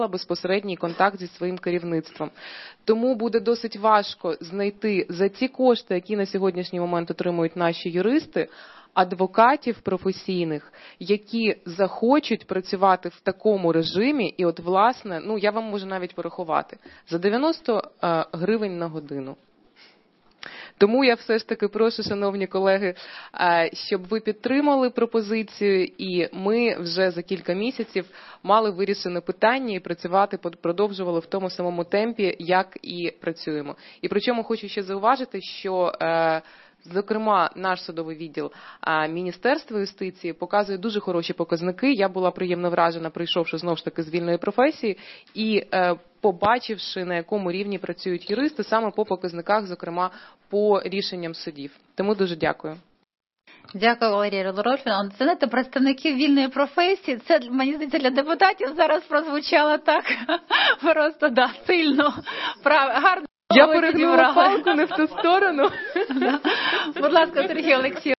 безпосередній контакт зі своїм керівництвом. Тому буде досить важко знайти за ті кошти, які на сьогоднішній момент отримують наші юристи, адвокатів професійних, які захочуть працювати в такому режимі, і от, власне, я вам можу навіть порахувати, за 90 гривень на годину. Тому я все ж таки прошу, шановні колеги, щоб ви підтримали пропозицію, і ми вже за кілька місяців мали вирішене питання і працювати, продовжували в тому самому темпі, як і працюємо. І причому хочу ще зауважити, що зокрема, наш судовий відділ Міністерства юстиції показує дуже хороші показники. Я була приємно вражена, прийшовши знову ж таки з вільної професії і побачивши, на якому рівні працюють юристи, саме по показниках, зокрема, по рішенням судів. Тому дуже дякую. Дякую, Валерія Рудольфівна. Це, знаєте, представників вільної професії. Це, мені здається, для депутатів зараз прозвучало так просто, сильно, гарно. Я перегнула палку не в ту сторону. Будь ласка, Сергій Олексійович.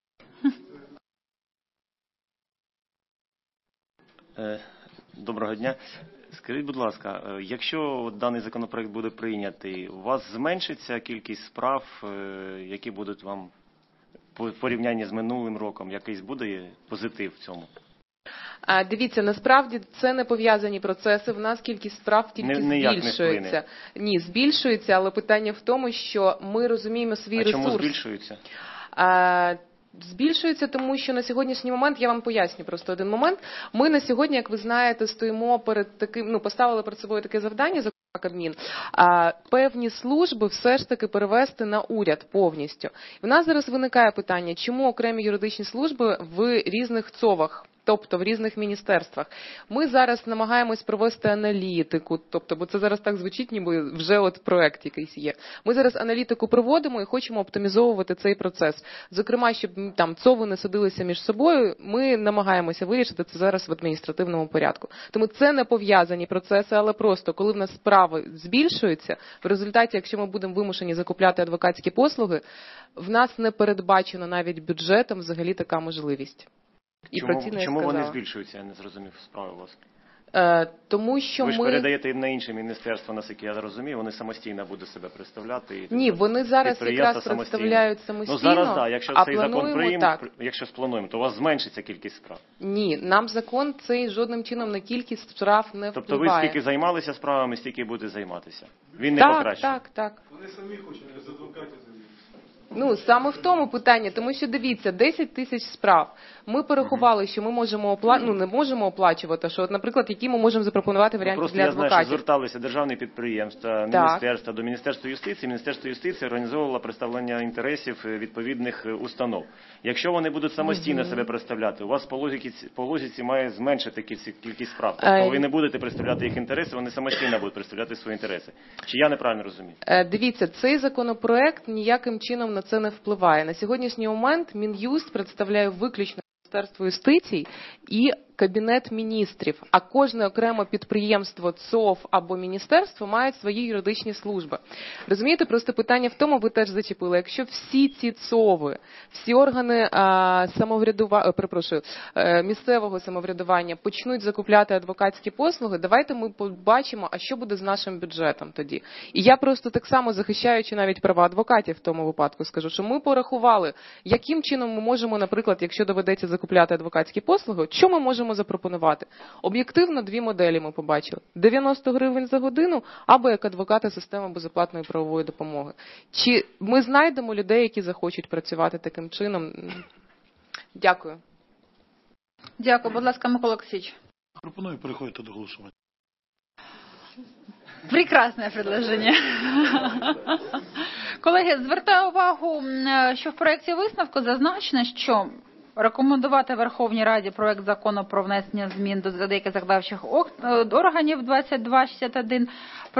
Доброго дня. Скажіть, будь ласка, якщо даний законопроект буде прийнятий, у вас зменшиться кількість справ, які будуть вам в порівнянні з минулим роком? Якийсь буде позитив в цьому? Дивіться, насправді це не пов'язані процеси, в нас кількість справ тільки збільшується. Ні, збільшується, але питання в тому, що ми розуміємо свій ресурс. А чому збільшується? Збільшується, тому що на сьогоднішній момент, я вам поясню просто один момент, ми на сьогодні, як ви знаєте, стоїмо перед таким, поставили перед собою таке завдання, зокрема Кабмін, певні служби все ж таки перевести на уряд повністю. І в нас зараз виникає питання, чому окремі юридичні служби в різних ЦОВах, тобто в різних міністерствах. Ми зараз намагаємось провести аналітику, бо це зараз так звучить, ніби вже от проект якийсь є. Ми зараз аналітику проводимо і хочемо оптимізовувати цей процес. Зокрема, щоб там ЦОВи не судилися між собою, ми намагаємося вирішити це зараз в адміністративному порядку. Тому це не пов'язані процеси, але просто, коли в нас справи збільшуються, в результаті, якщо ми будемо вимушені закупляти адвокатські послуги, в нас не передбачено навіть бюджетом взагалі така можливість. Чому вони збільшуються? Я не зрозумів справи у вас. Тому що ви ж передаєте їм на інше міністерство, наскільки я розумію, вони самостійно будуть себе представляти. Ні, вони зараз якраз представляють самостійно. Зараз, так, якщо цей закон приймемо, якщо сплануємо, то у вас зменшиться кількість справ. Ні, нам закон цей жодним чином на кількість справ не впливає. Тобто ви скільки займалися справами, стільки будете займатися? Він не покращує? Так. Вони самі хочуть з адвокатів займатися. Саме в тому питання, тому що дивіться, 10 тисяч справ. Ми порахували, що ми можемо не можемо оплачувати, що, наприклад, які ми можемо запропонувати варіанти для адвокатів. Просто я знаю, що зверталися державні підприємства, міністерства, до Міністерства юстиції. Міністерство юстиції організовувало представлення інтересів відповідних установ. Якщо вони будуть самостійно себе представляти, у вас по логіці має зменшити кількість справ. Тобто ви не будете представляти їх інтереси, вони самостійно будуть представляти свої інтереси. Чи я неправильно розумію? Дивіться, цей законопроект ніяким чином на це не впливає. На сьогоднішній момент Мін'юст представляє виключно Міністерство юстиції і Кабінет міністрів, а кожне окреме підприємство, ЦОВ або міністерство мають свої юридичні служби. Розумієте, просто питання в тому, ви теж зачепили, якщо всі ці ЦОВи, всі органи місцевого самоврядування почнуть закупляти адвокатські послуги, давайте ми побачимо, а що буде з нашим бюджетом тоді. І я просто так само, захищаючи навіть права адвокатів в тому випадку, скажу, що ми порахували, яким чином ми можемо, наприклад, якщо доведеться закупляти адвокатські послуги, що ми можемо запропонувати. Об'єктивно дві моделі ми побачили. 90 гривень за годину або як адвокати системи безоплатної правової допомоги. Чи ми знайдемо людей, які захочуть працювати таким чином? Дякую. Дякую. Будь ласка, Микола Олексійович. Пропоную переходити до голосування. Прекрасне предложення. Колеги, звертаю увагу, що в проєкті висновку зазначено, що рекомендувати Верховній Раді проект закону про внесення змін до деяких законодавчих органів 2261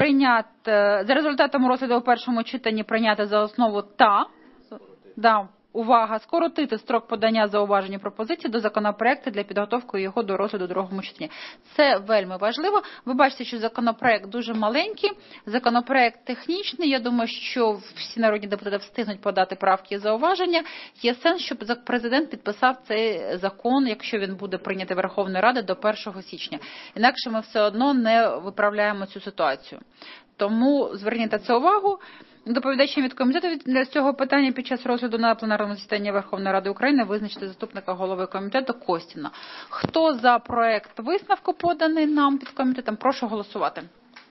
прийняти за результатом розгляду у першому читанні прийняти за основу увага, скоротити строк подання зауважень і пропозицій до законопроекту для підготовки його до розгляду у другому читанні. Це вельми важливо. Ви бачите, що законопроект дуже маленький, законопроект технічний. Я думаю, що всі народні депутати встигнуть подати правки і зауваження. Є сенс, щоб президент підписав цей закон, якщо він буде прийнятий Верховною Радою до 1 січня. Інакше ми все одно не виправляємо цю ситуацію. Тому зверніть на це увагу. Доповідачем від комітету для цього питання під час розгляду на пленарному засіданні Верховної Ради України визначити заступника голови комітету Костіна. Хто за проект висновку, поданий нам під комітетом, прошу голосувати.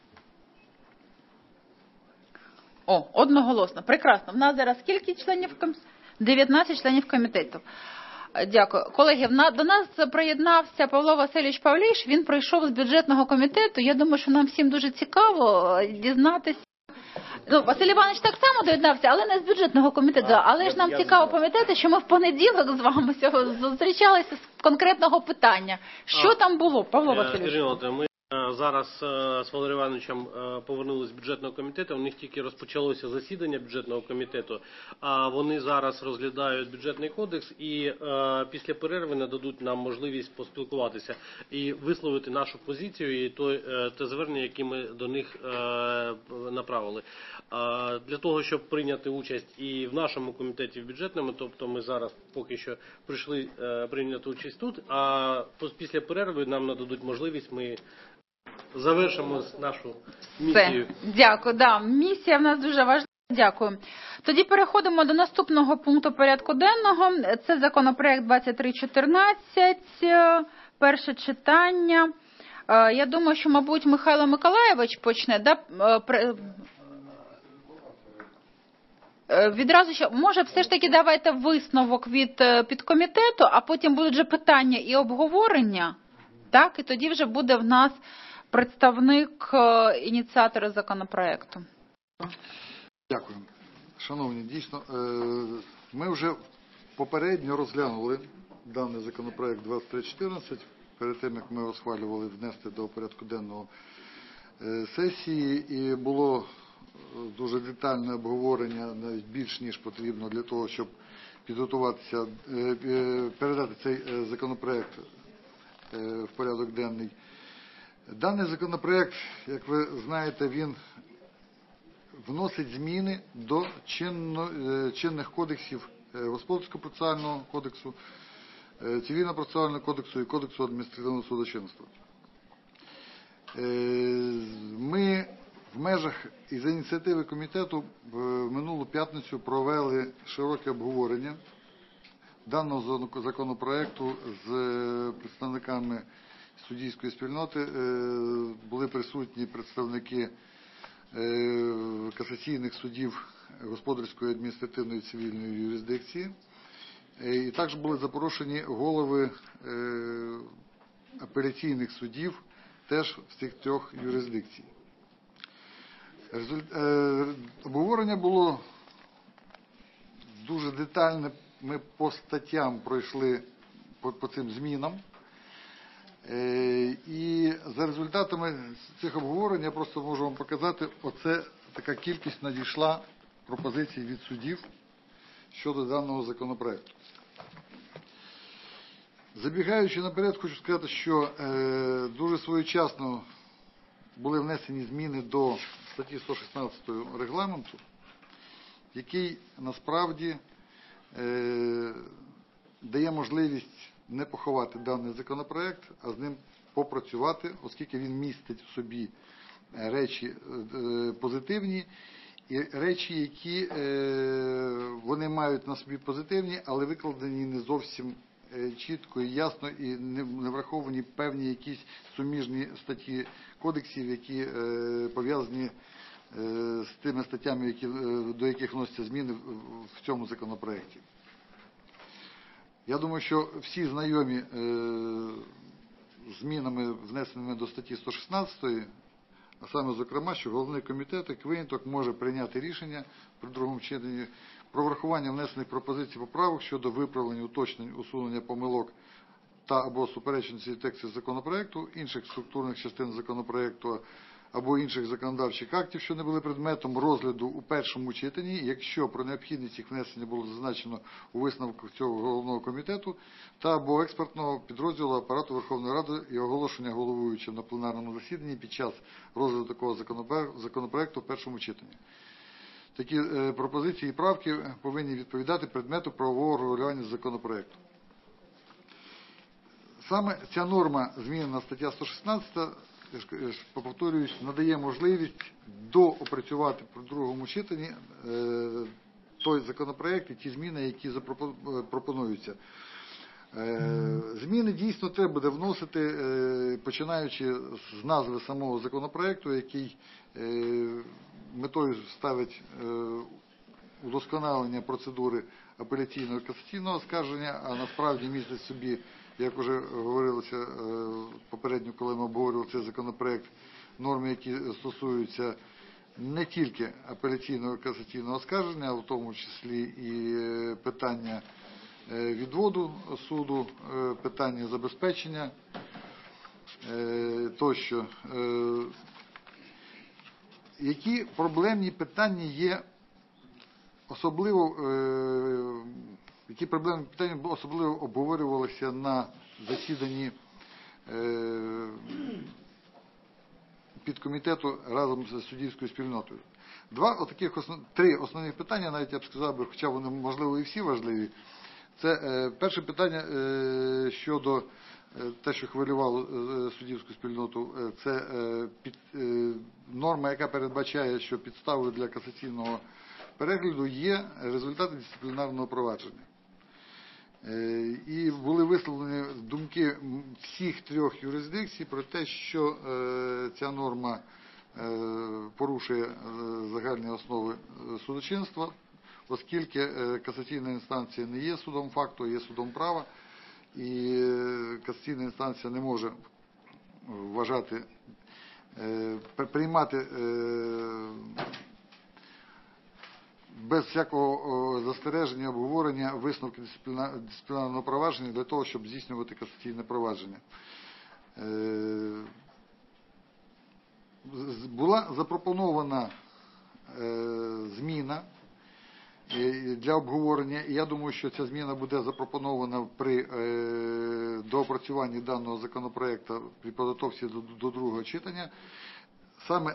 Одноголосно. Прекрасно. В нас зараз скільки членів комітету? 19 членів комітету. Дякую. Колеги, до нас приєднався Павло Васильович Павліш. Він прийшов з бюджетного комітету. Я думаю, що нам всім дуже цікаво дізнатися. Василь Іванович так само доєднався, але не з бюджетного комітету. Але ж нам цікаво пам'ятати, що ми в понеділок з вами зустрічалися з конкретного питання. Що там було, Павло Васильович? Ми зараз з Валерієм Івановичем повернулися з бюджетного комітету. У них тільки розпочалося засідання бюджетного комітету, а вони зараз розглядають бюджетний кодекс і після перерви нададуть нам можливість поспілкуватися і висловити нашу позицію і те звернення, яке ми до них направили. Для того, щоб прийняти участь і в нашому комітеті в бюджетному, тобто ми зараз поки що прийшли прийняти участь тут, а після перерви нам нададуть можливість, ми завершимо нашу місію. Дякую. Місія в нас дуже важлива. Дякую. Тоді переходимо до наступного пункту порядку денного. Це законопроект 2314, перше читання. Я думаю, що, мабуть, Михайло Миколайович почне. Відразу що, може, все ж таки давайте висновок від підкомітету, а потім будуть вже питання і обговорення. Так, і тоді вже буде в нас представник ініціатора законопроекту. Дякую. Шановні, дійсно, ми вже попередньо розглянули даний законопроект 2314, перед тим, як ми його схвалювали внести до порядку денного сесії, і було дуже детальне обговорення, навіть більш ніж потрібно для того, щоб підготуватися, передати цей законопроект в порядок денний. Даний законопроект, як ви знаєте, він вносить зміни до чинних кодексів Господарського процесуального кодексу, Цивільно-процесуального кодексу і Кодексу адміністративного судочинства. Ми в межах і за ініціативи комітету в минулу п'ятницю провели широке обговорення даного законопроекту з представниками суддівської спільноти. Були присутні представники касаційних судів господарської, адміністративної і цивільної юрисдикції. І також були запрошені голови апеляційних судів теж з цих трьох юрисдикцій. Обговорення було дуже детальне. Ми по статтям пройшли по цим змінам. І за результатами цих обговорень я просто можу вам показати, оце така кількість надійшла пропозицій від судів щодо даного законопроекту. Забігаючи наперед, хочу сказати, що дуже своєчасно були внесені зміни до статті 116 регламенту, який насправді дає можливість не поховати даний законопроект, а з ним попрацювати, оскільки він містить в собі речі позитивні і речі, які вони мають на собі позитивні, але викладені не зовсім чітко і ясно, і не враховані певні якісь суміжні статті кодексів, які пов'язані з тими статтями, до яких вносяться зміни в цьому законопроекті. Я думаю, що всі знайомі змінами, внесеними до статті 116, а саме, зокрема, що головний комітет, як виняток, може прийняти рішення при другому читанні про врахування внесених пропозицій поправок щодо виправлення, уточнень, усунення помилок та або суперечностей тексту законопроекту, інших структурних частин законопроекту, або інших законодавчих актів, що не були предметом розгляду у першому читанні, якщо про необхідність їх внесення було зазначено у висновках цього головного комітету та або експертного підрозділу апарату Верховної Ради і оголошення головуючим на пленарному засіданні під час розгляду такого законопроекту в першому читанні. Такі пропозиції і правки повинні відповідати предмету правового регулювання законопроекту. Саме ця норма, змінена стаття 116, повторююсь, надає можливість доопрацювати при другому читанні той законопроект і ті зміни, які пропонуються. Зміни дійсно треба буде вносити, починаючи з назви самого законопроекту, який метою ставить удосконалення процедури апеляційного і касаційного оскарження, а насправді містить собі, як вже говорилося попередньо, коли ми обговорювали цей законопроект, норми, які стосуються не тільки апеляційного і касаційного оскарження, а в тому числі і питання відводу суду, питання забезпечення тощо. Які проблемні питання є особливо обговорювалися на засіданні підкомітету разом з суддівською спільнотою? Три основних питання, навіть я б сказав, хоча вони, можливо, і всі важливі. Це перше питання щодо те, що хвилювало суддівську спільноту, це норма, яка передбачає, що підставою для касаційного перегляду є результати дисциплінарного провадження. І були висловлені думки всіх трьох юрисдикцій про те, що ця норма порушує загальні основи судочинства, оскільки касаційна інстанція не є судом факту, а є судом права, і касаційна інстанція не може вважати, приймати без всякого застереження, обговорення висновки дисциплінарного провадження для того, щоб здійснювати касаційне провадження. Була запропонована зміна для обговорення, і я думаю, що ця зміна буде запропонована при доопрацюванні даного законопроекту при підготовці до другого читання, саме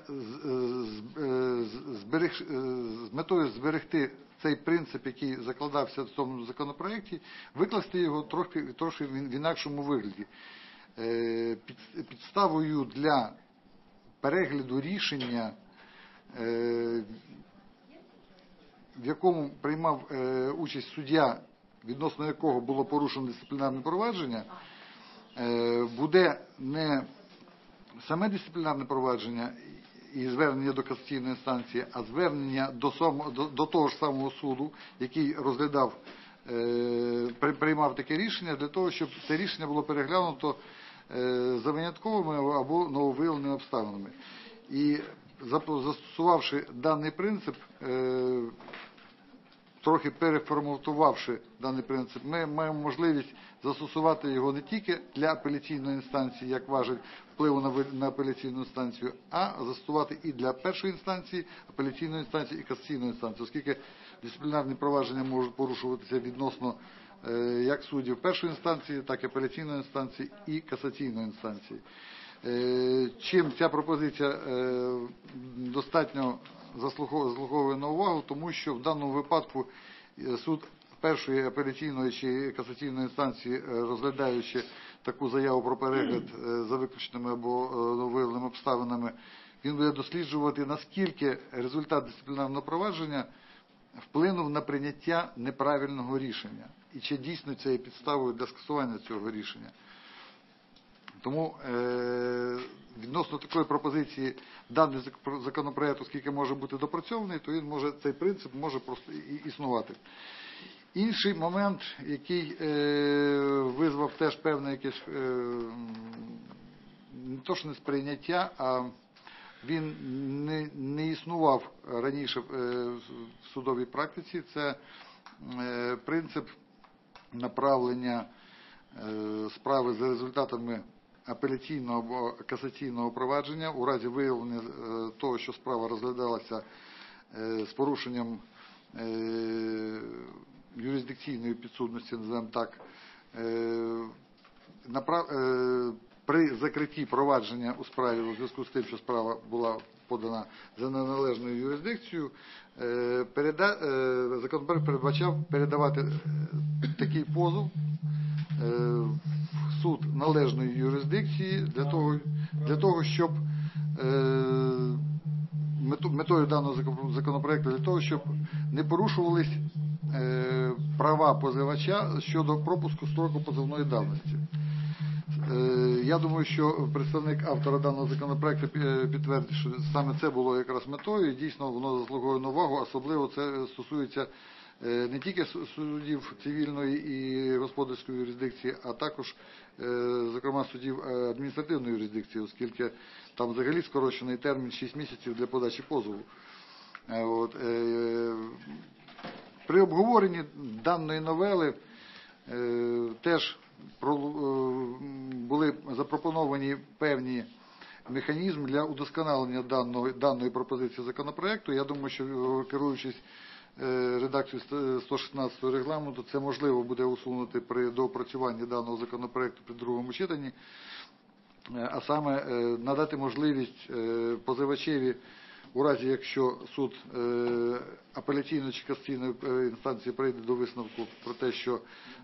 з метою зберегти цей принцип, який закладався в цьому законопроекті, викласти його трохи в інакшому вигляді. Підставою для перегляду рішення, в якому приймав участь суддя, відносно якого було порушено дисциплінарне провадження, буде не саме дисциплінарне провадження і звернення до касаційної інстанції, а звернення до того ж самого суду, який розглядав, приймав таке рішення, для того, щоб це рішення було переглянуто за винятковими або нововиявленими обставинами. І застосувавши даний принцип, трохи переформатувавши даний принцип, ми маємо можливість застосувати його не тільки для апеляційної інстанції, як важель впливу на апеляційну інстанцію, а застосувати і для першої інстанції, апеляційної інстанції і касаційної інстанції, оскільки дисциплінарні провадження можуть порушуватися відносно як суддів першої інстанції, так і апеляційної інстанції і касаційної інстанції. Чим ця пропозиція достатньо заслуговує на увагу, тому що в даному випадку суд першої апеляційної чи касаційної інстанції, розглядаючи таку заяву про перегляд за виключеними або нововиявленими обставинами, він буде досліджувати, наскільки результат дисциплінарного провадження вплинув на прийняття неправильного рішення і чи дійсно це є підставою для скасування цього рішення. Тому відносно такої пропозиції даний законопроект, оскільки може бути допрацьований, то цей принцип може просто існувати. Інший момент, який визвав теж певне якесь не то що несприйняття, а він не існував раніше в судовій практиці, це принцип направлення справи за результатами апеляційного або касаційного провадження у разі виявлення того, що справа розглядалася з порушенням юрисдикційної підсудності, називаємо так, при закритті провадження у справі у зв'язку з тим, що справа була подана за неналежною юрисдикцією, законопроект передбачав передавати такий позов в суд належної юрисдикції для того, щоб метою даного законопроекту для того, щоб не порушувались права позивача щодо пропуску строку позовної давності. Я думаю, що представник автора даного законопроекту підтвердить, що саме це було якраз метою, і дійсно воно заслуговує на увагу, особливо це стосується не тільки судів цивільної і господарської юрисдикції, а також, зокрема, судів адміністративної юрисдикції, оскільки там взагалі скорочений термін 6 місяців для подачі позову. При обговоренні даної новели теж були запропоновані певні механізми для удосконалення даної пропозиції законопроекту. Я думаю, що керуючись редакцією 116 регламенту, це можливо буде усунути при доопрацюванні даного законопроекту при другому читанні, а саме надати можливість позивачеві у разі, якщо суд апеляційної чи касаційної інстанції прийде до висновку про те, що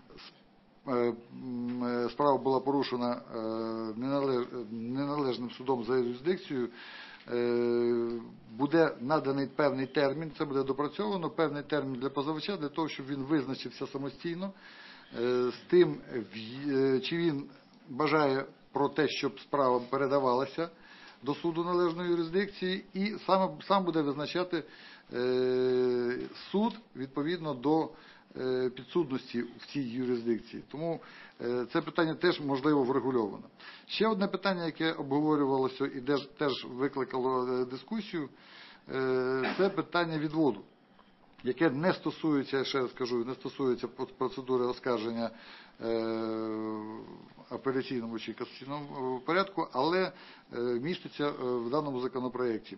справа була порушена неналежним судом за юрисдикцією, буде наданий певний термін, це буде допрацьовано, певний термін для позивача, для того, щоб він визначився самостійно з тим, чи він бажає про те, щоб справа передавалася до суду належної юрисдикції, і сам буде визначати суд відповідно до підсудності в цій юрисдикції. Тому це питання теж можливо врегульовано. Ще одне питання, яке обговорювалося і теж викликало дискусію, це питання відводу, яке не стосується, я ще раз кажу, не стосується процедури оскарження апеляційному чи касаційному порядку, але міститься в даному законопроекті.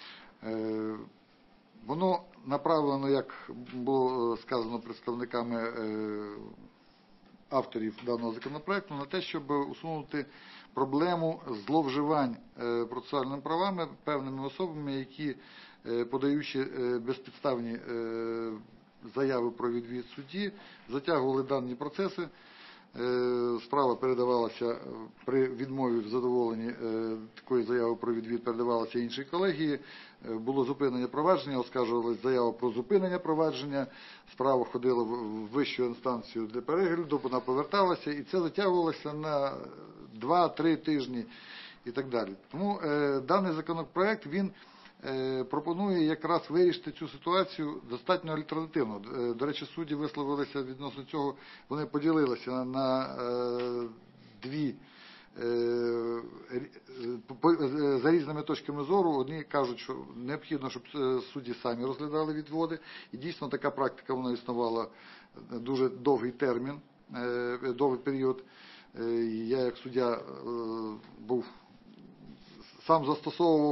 Воно направлено, як було сказано представниками авторів даного законопроекту, на те, щоб усунути проблему зловживань процесуальними правами певними особами, які, подаючи безпідставні заяви про відвід судді, затягували дані процеси. Справа передавалася при відмові в задоволенні такої заяви про відвід, передавалася іншій колегії, було зупинення провадження, оскаржувалася заява про зупинення провадження, справа ходила в вищу інстанцію для перегляду, вона поверталася, і це затягувалося на 2-3 тижні і так далі. Тому даний законопроект, він пропонує якраз вирішити цю ситуацію достатньо альтернативно. До речі, судді висловилися відносно цього, вони поділилися на дві, за різними точками зору. Одні кажуть, що необхідно, щоб судді самі розглядали відводи, і дійсно така практика, вона існувала дуже довгий термін, довгий період. Я як суддя сам застосовував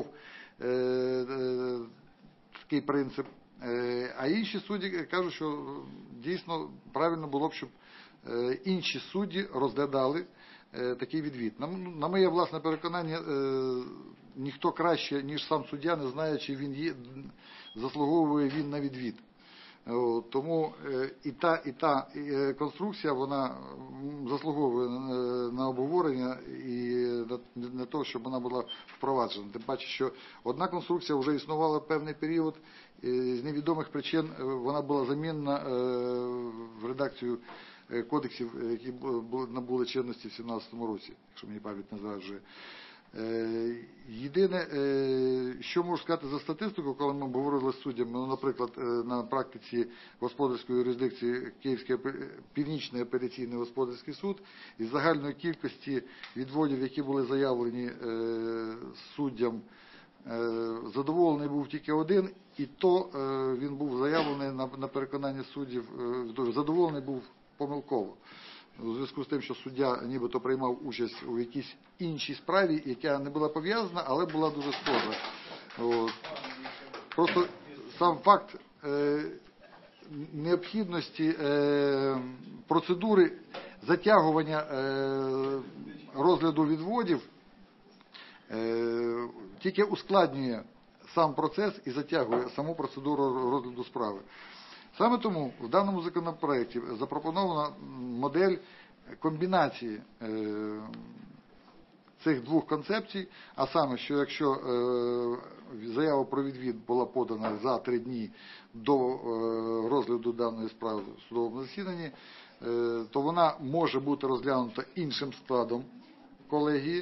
такий принцип. А інші судді кажуть, що дійсно правильно було б, щоб інші судді розглядали такий відвід. На моє власне переконання, ніхто краще, ніж сам суддя, не знає, чи він заслуговує він на відвід. Тому і та конструкція, вона заслуговує на обговорення і на те, щоб вона була впроваджена. Тим паче, що одна конструкція вже існувала певний період, і з невідомих причин вона була замінена в редакцію кодексів, які набули чинності в 2017 році, якщо мені пам'ять не зраджує. Єдине, що можу сказати за статистику, коли ми говорили з суддями, наприклад, на практиці господарської юрисдикції Київський Північний апеляційний господарський суд, із загальної кількості відводів, які були заявлені суддям, задоволений був тільки один, і то він був заявлений на переконання суддів, задоволений був помилково. у зв'язку з тим, що суддя нібито приймав участь у якійсь іншій справі, яка не була пов'язана, але була дуже схожа. Просто сам факт необхідності процедури затягування розгляду відводів тільки ускладнює сам процес і затягує саму процедуру розгляду справи. Саме тому в даному законопроекті запропонована модель комбінації цих двох концепцій, а саме, що якщо заява про відвід була подана за 3 дні до розгляду даної справи в судовому засіданні, то вона може бути розглянута іншим складом колегії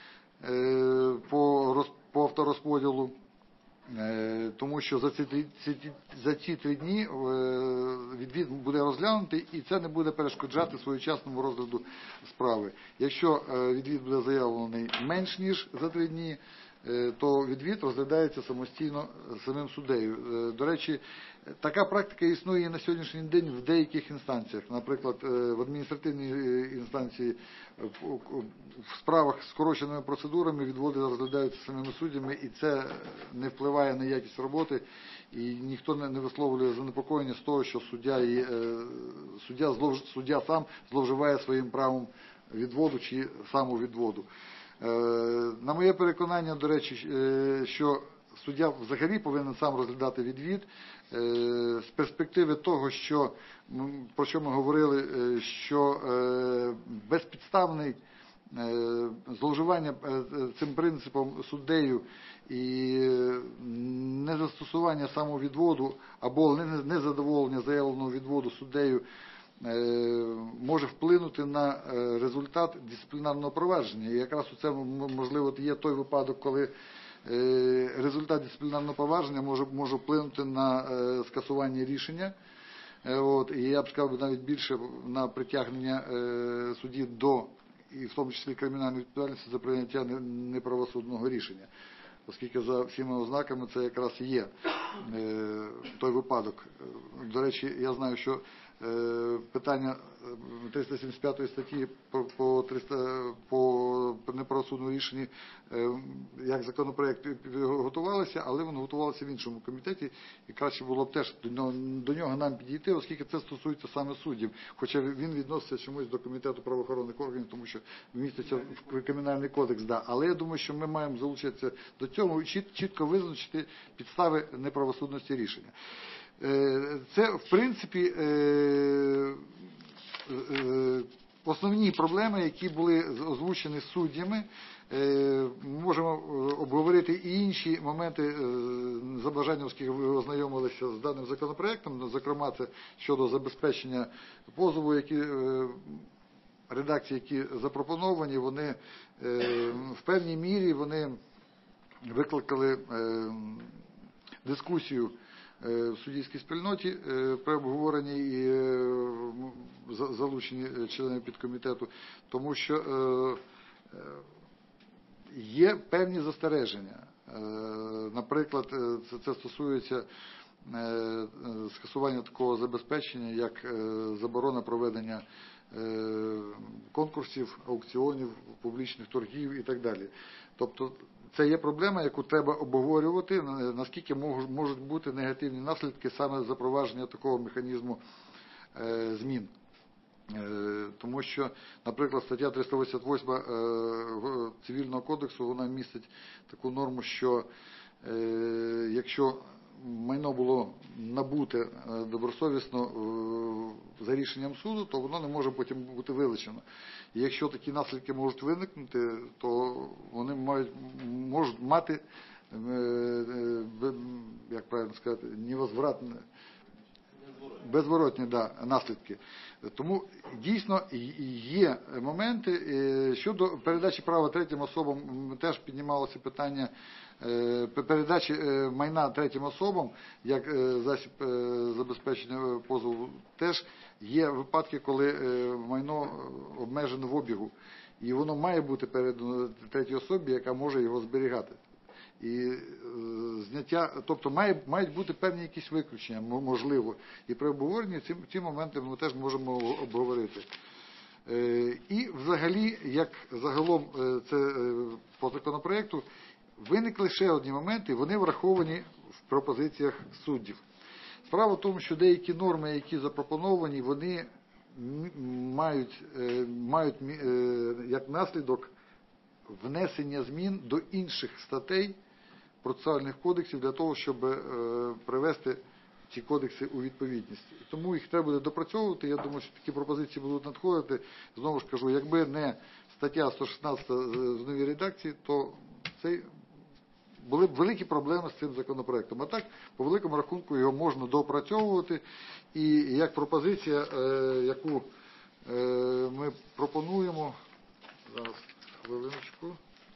по авторозподілу, тому що за ці 3 дні відвід буде розглянутий, і це не буде перешкоджати своєчасному розгляду справи. Якщо відвід буде заявлений менш ніж за 3 дні, то відвід розглядається самостійно самим суддею. До речі, така практика існує на сьогоднішній день в деяких інстанціях. Наприклад, в адміністративній інстанції в справах з скороченими процедурами відводи розглядаються самими суддями, і це не впливає на якість роботи, і ніхто не висловлює занепокоєння з того, що суддя сам зловживає своїм правом відводу чи самовідводу. На моє переконання, до речі, що суддя взагалі повинен сам розглядати відвід з перспективи того, що, про що ми говорили, що безпідставне зловживання цим принципом суддею і незастосування самовідводу або незадоволення заявленого відводу суддею може вплинути на результат дисциплінарного провадження. І якраз це, можливо, є той випадок, коли результат дисциплінарного провадження може вплинути на скасування рішення. І я б сказав навіть більше на притягнення судді до, і в тому числі кримінальної відповідальності за прийняття неправосудного рішення. Оскільки за всіма ознаками це якраз і є той випадок. До речі, я знаю, що питання 375 статті по неправосудному рішенні, як законопроект готувалося, але воно готувалося в іншому комітеті, і краще було б теж до нього нам підійти, оскільки це стосується саме суддів, хоча він відноситься чомусь до комітету правоохоронних органів, тому що міститься в Кримінальний кодекс, да. Але я думаю, що ми маємо залучитися до цього і чітко визначити підстави неправосудності рішення. Це, в принципі, основні проблеми, які були озвучені суддями. Можемо обговорити і інші моменти за бажанням, оскільки ви ознайомилися з даним законопроектом, зокрема, це щодо забезпечення позову, редакції, які запропоновані, вони в певній мірі вони викликали дискусію в суддівській спільноті при обговоренні і залученні членів підкомітету, тому що є певні застереження. Наприклад, це стосується скасування такого забезпечення, як заборона проведення конкурсів, аукціонів, публічних торгів і так далі. Тобто це є проблема, яку треба обговорювати, наскільки можуть бути негативні наслідки саме запровадження такого механізму змін. Тому що, наприклад, стаття 388 Цивільного кодексу, вона містить таку норму, що якщо майно було набуте добросовісно за рішенням суду, то воно не може потім бути вилучено. І якщо такі наслідки можуть виникнути, то вони можуть мати, як правильно сказати, невозвратне, безворотні наслідки. Тому дійсно є моменти щодо передачі права третім особам. Теж піднімалося питання передачі майна третім особам як засіб забезпечення позову. Теж є випадки, коли майно обмежено в обігу, і воно має бути передано третій особі, яка може його зберігати. І зняття, тобто мають бути певні якісь виключення, можливо. І при обговоренні ці моменти ми теж можемо обговорити. І взагалі, як загалом це по законопроекту, виникли ще одні моменти, вони враховані в пропозиціях суддів. Справа в тому, що деякі норми, які запропоновані, вони мають як наслідок внесення змін до інших статей процесуальних кодексів для того, щоб привести ці кодекси у відповідність. Тому їх треба буде допрацьовувати. Я думаю, що такі пропозиції будуть надходити. Знову ж кажу, якби не стаття 116 з новій редакції, то були б великі проблеми з цим законопроектом. А так, по великому рахунку, його можна доопрацьовувати. І як пропозиція, яку ми пропонуємо, зараз, хвилиночку.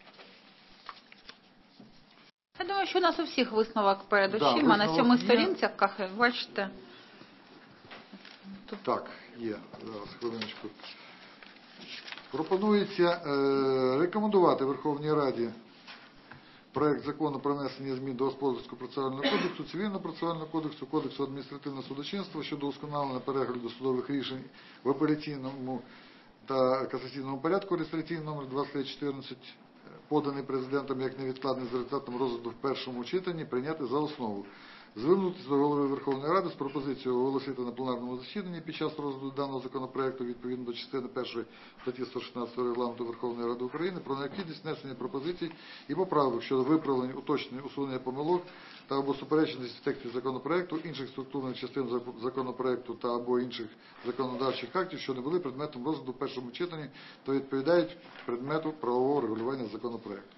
Я думаю, що у нас у всіх висновок перед очима, на 7 сторінцях, бачите. Так, є, зараз, хвилиночку. Пропонується рекомендувати Верховній Раді проект закону про внесення змін до Господарського процесуального кодексу, Цивільного процесуального кодексу, Кодексу адміністративного судочинства щодо удосконалення перегляду судових рішень в апеляційному та касаційному порядку, реєстраційний номер 2314, поданий Президентом як невідкладний за результатом розгляду в першому читанні, прийняти за основу. Звернутися до Голови Верховної Ради з пропозицією оголосити на пленарному засіданні під час розгляду даного законопроекту відповідно до частини 1 статті 116 Регламенту Верховної Ради України про необхідність внесення пропозицій і поправок щодо виправлення, уточнення, усунення помилок та або суперечності текстів законопроекту, інших структурних частин законопроекту та або інших законодавчих актів, що не були предметом розгляду в першому читанні, та відповідають предмету правового регулювання законопроекту.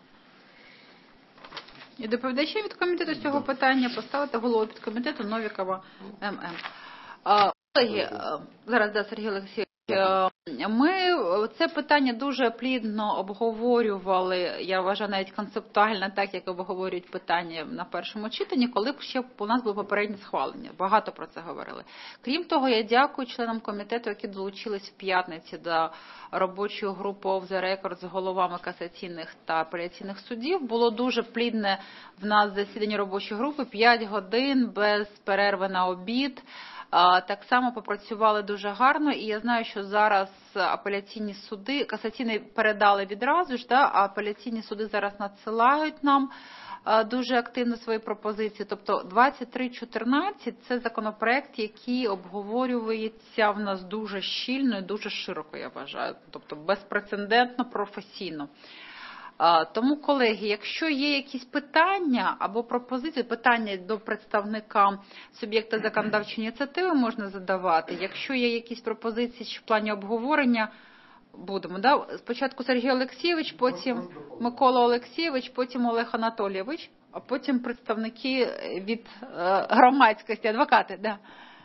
І доповідачі від комітету з цього питання поставити голову підкомітету Новікова ММ. Колеги, зараз, Сергій Олексійович, ми це питання дуже плідно обговорювали, я вважаю, навіть концептуально, так, як обговорюють питання на першому читанні, коли б ще у нас було попереднє схвалення. Багато про це говорили. Крім того, я дякую членам комітету, які долучились в п'ятниці до робочої групи «Off the Record» з головами касаційних та апеляційних судів. Було дуже плідне в нас засідання робочої групи, 5 годин без перерви на обід. Так само попрацювали дуже гарно, і я знаю, що зараз апеляційні суди, касаційні передали відразу ж, а апеляційні суди зараз надсилають нам дуже активно свої пропозиції. Тобто 2314 – це законопроект, який обговорюється в нас дуже щільно і дуже широко, я вважаю, тобто безпрецедентно, професійно. Тому, колеги, якщо є якісь питання або пропозиції, питання до представника суб'єкта законодавчої ініціативи можна задавати. Якщо є якісь пропозиції в плані обговорення, будемо. Да? Спочатку Сергій Олексійович, потім Микола Олексійович, потім Олег Анатолійович, а потім представники від громадськості, адвокати. Да.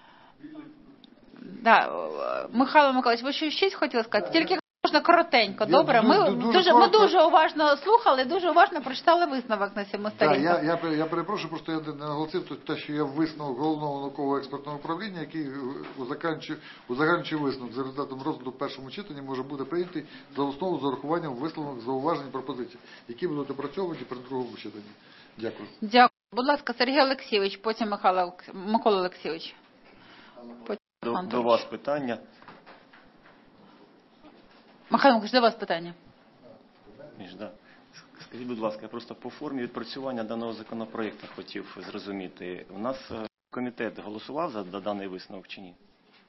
Да. Михайло Миколаївич, ви щось хотіли сказати? Тільки можна коротенько, добре? Ми дуже уважно слухали, дуже уважно прочитали висновок на 7 сторінках. Я перепрошую, просто я не наголосив те, що я висновок Головного науково-експертного управління, який узагальнюючий висновок за результатом розгляду в першому читанні може бути прийнятий за основу з урахуванням висновок, зауважень і пропозицій, які будуть опрацьовані при другому читанні. Дякую. Дякую. Будь ласка, Сергій Олексійович, потім Микола Олексійович. До вас питання. Михайло Миколаївич, до вас питання. Скажіть, будь ласка, я просто по формі відпрацювання даного законопроекту хотів зрозуміти. У нас комітет голосував за даний висновок чи ні?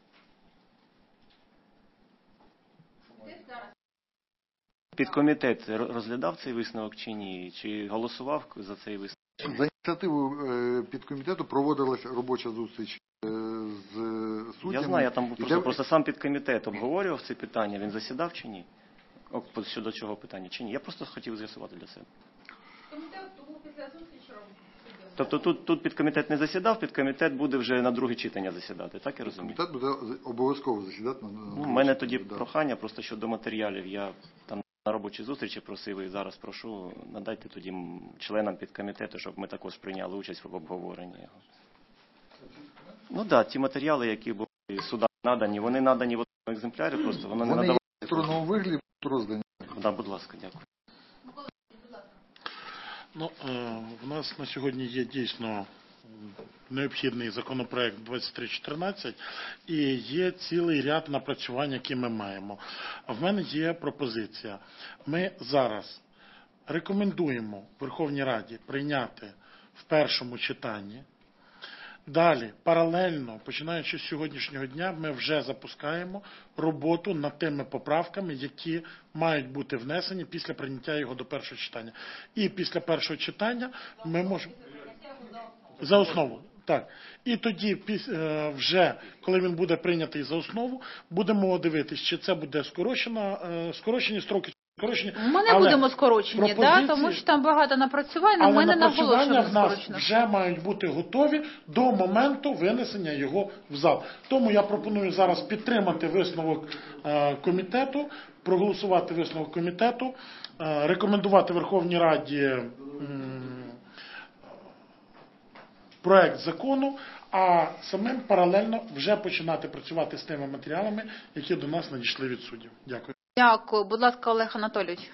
Підкомітет розглядав цей висновок чи ні? Чи голосував за цей висновок? За ініціативою підкомітету проводилася робоча зустріч з суддями. Я знаю, я там просто сам підкомітет обговорював це питання, він засідав чи ні? Щодо чого питання, чи ні? Я просто хотів з'ясувати для себе. Комітет був після зустрічі робив. Тобто тут підкомітет не засідав, підкомітет буде вже на друге читання засідати, так я розумію? Комітет буде обов'язково засідати. У мене тоді прохання просто щодо матеріалів. Я там на робочій зустрічі просив і зараз прошу, надайте тоді членам підкомітету, щоб ми також прийняли участь в обговоренні його. Ну так, ті матеріали, які були судам надані, вони надані в одному екземплярі, просто воно не надавалося. Вони є в електронному вигляді, роздані. Так, будь ласка, дякую. Ну, в нас на сьогодні є дійсно необхідний законопроект 2314, і є цілий ряд напрацювань, які ми маємо. В мене є пропозиція. Ми зараз рекомендуємо Верховній Раді прийняти в першому читанні. Далі, паралельно, починаючи з сьогоднішнього дня, ми вже запускаємо роботу над тими поправками, які мають бути внесені після прийняття його до першого читання. І після першого читання ми можемо... За основу. Так. І тоді, вже, коли він буде прийнятий за основу, будемо дивитися, чи це буде скорочені строки. Ми не будемо скорочені, тому що там багато напрацювань, але ми не наголошуємо в нас вже мають бути готові до моменту винесення його в зал. Тому я пропоную зараз підтримати висновок комітету, проголосувати висновок комітету, рекомендувати Верховній Раді проект закону, а самим паралельно вже починати працювати з тими матеріалами, які до нас надійшли від суддів. Дякую. Дякую. Будь ласка, Олег Анатолійович.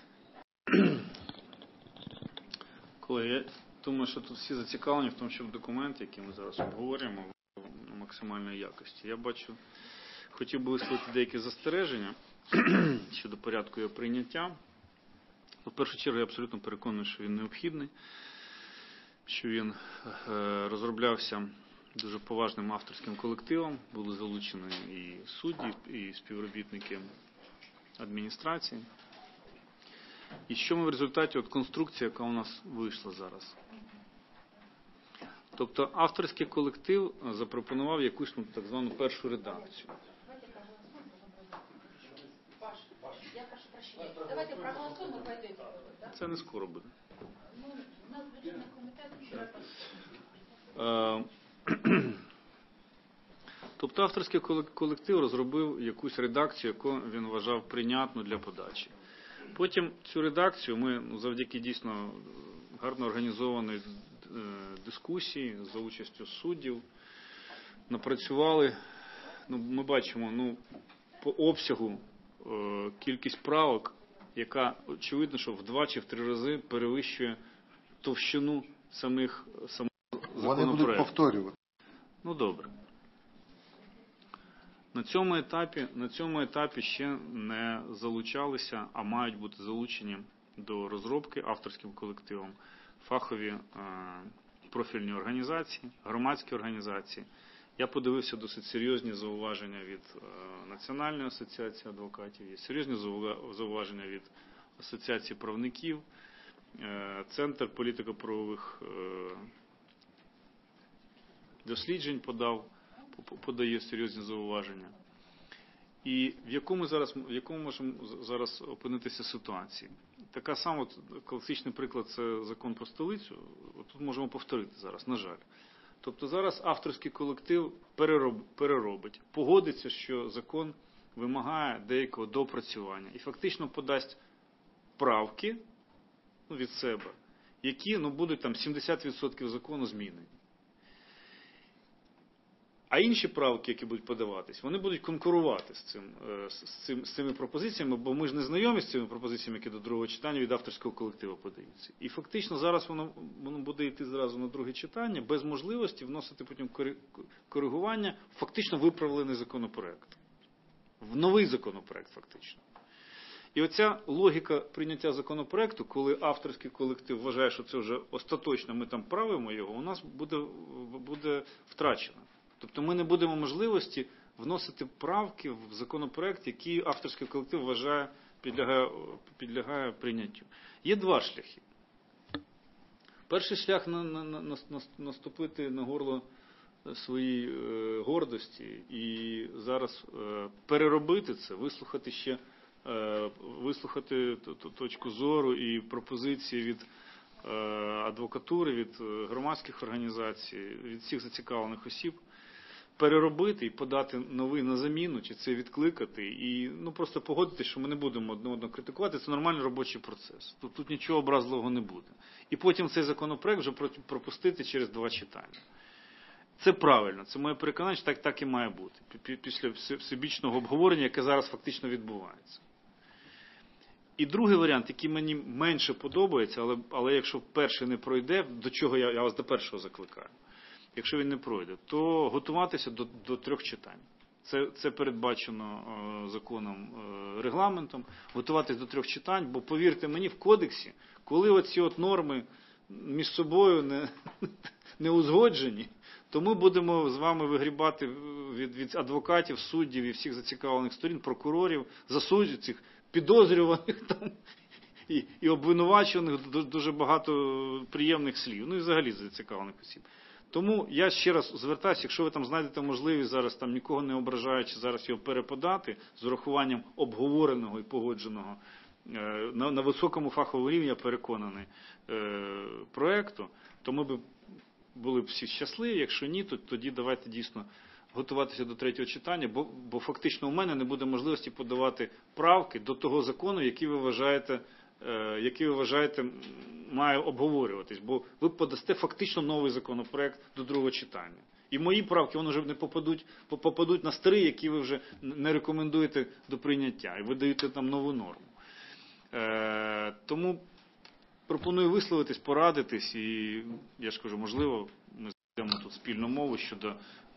Колеги, я думаю, що тут всі зацікавлені в тому, щоб документ, який ми зараз обговорюємо, в максимальної якості. Я бачу, хотів би висловити деякі застереження щодо порядку його прийняття. В першу чергу, я абсолютно переконаний, що він необхідний, що він розроблявся дуже поважним авторським колективом, були залучені і судді, і співробітники адміністрації. І що ми в результаті, конструкція, яка у нас вийшла зараз. Тобто авторський колектив запропонував якусь так звану першу редакцію. Це не скоро буде. Тобто авторський колектив розробив якусь редакцію, яку він вважав прийнятну для подачі. Потім цю редакцію ми завдяки дійсно гарно організованій дискусії за участю суддів напрацювали, ми бачимо, по обсягу кількість правок, яка очевидно, що в 2 чи в 3 рази перевищує товщину самих законопроєктів. Вони будуть повторювати. Добре. На цьому етапі ще не залучалися, а мають бути залучені до розробки авторським колективом фахові профільні організації, громадські організації. Я подивився досить серйозні зауваження від Національної асоціації адвокатів, є серйозні зауваження від Асоціації правників, Центр політико-правових досліджень подає серйозні зауваження. І в якому можемо зараз опинитися ситуації? Така сама, класичний приклад – це закон про столицю. Тут можемо повторити зараз, на жаль. Тобто зараз авторський колектив переробить, погодиться, що закон вимагає деякого допрацювання і фактично подасть правки від себе, які будуть 70% закону змінені. А інші правки, які будуть подаватись, вони будуть конкурувати з цими пропозиціями, бо ми ж не знайомі з цими пропозиціями, які до другого читання від авторського колективу подаються. І фактично зараз воно буде йти зразу на друге читання, без можливості вносити потім коригування в фактично виправлений законопроект. В новий законопроект фактично. І оця логіка прийняття законопроекту, коли авторський колектив вважає, що це вже остаточно, ми там правимо його, у нас буде втрачено. Тобто ми не будемо можливості вносити правки в законопроект, який авторський колектив вважає, підлягає прийняттю. Є 2 шляхи. Перший шлях наступити на горло своїй гордості і зараз переробити це, вислухати точку зору і пропозиції від адвокатури, від громадських організацій, від всіх зацікавлених осіб, переробити і подати новий на заміну, чи це відкликати, і просто погодитись, що ми не будемо одне одного критикувати, це нормальний робочий процес. Тут нічого образливого не буде. І потім цей законопроект вже пропустити через 2 читання. Це правильно, це моє переконання, що так і має бути, після всебічного обговорення, яке зараз фактично відбувається. І другий варіант, який мені менше подобається, але якщо перший не пройде, до чого я вас до першого закликаю. якщо він не пройде, то готуватися до 3 читань. Це передбачено законом, регламентом, готуватися до 3 читань, бо, повірте мені, в кодексі, коли оці от норми між собою не узгоджені, то ми будемо з вами вигрібати від адвокатів, суддів і всіх зацікавлених сторін, прокурорів, засуджень, цих підозрюваних там і обвинувачених, дуже багато приємних слів, ну і взагалі зацікавлених осіб. Тому я ще раз звертаюся, якщо ви там знайдете можливість зараз, там нікого не ображаючи, зараз його переподати з урахуванням обговореного і погодженого на високому фаховому рівні, я переконаний, проекту, то ми б були б всі щасливі. Якщо ні, то тоді давайте дійсно готуватися до 3 читання, бо фактично у мене не буде можливості подавати правки до того закону, який ви вважаєте має обговорюватись, бо ви подасте фактично новий законопроект до 2 читання. І мої правки, вони вже не попадуть на старий, які ви вже не рекомендуєте до прийняття, і ви даєте там нову норму. Тому пропоную висловитись, порадитись, і я ж кажу, можливо, ми знайдемо тут спільну мову щодо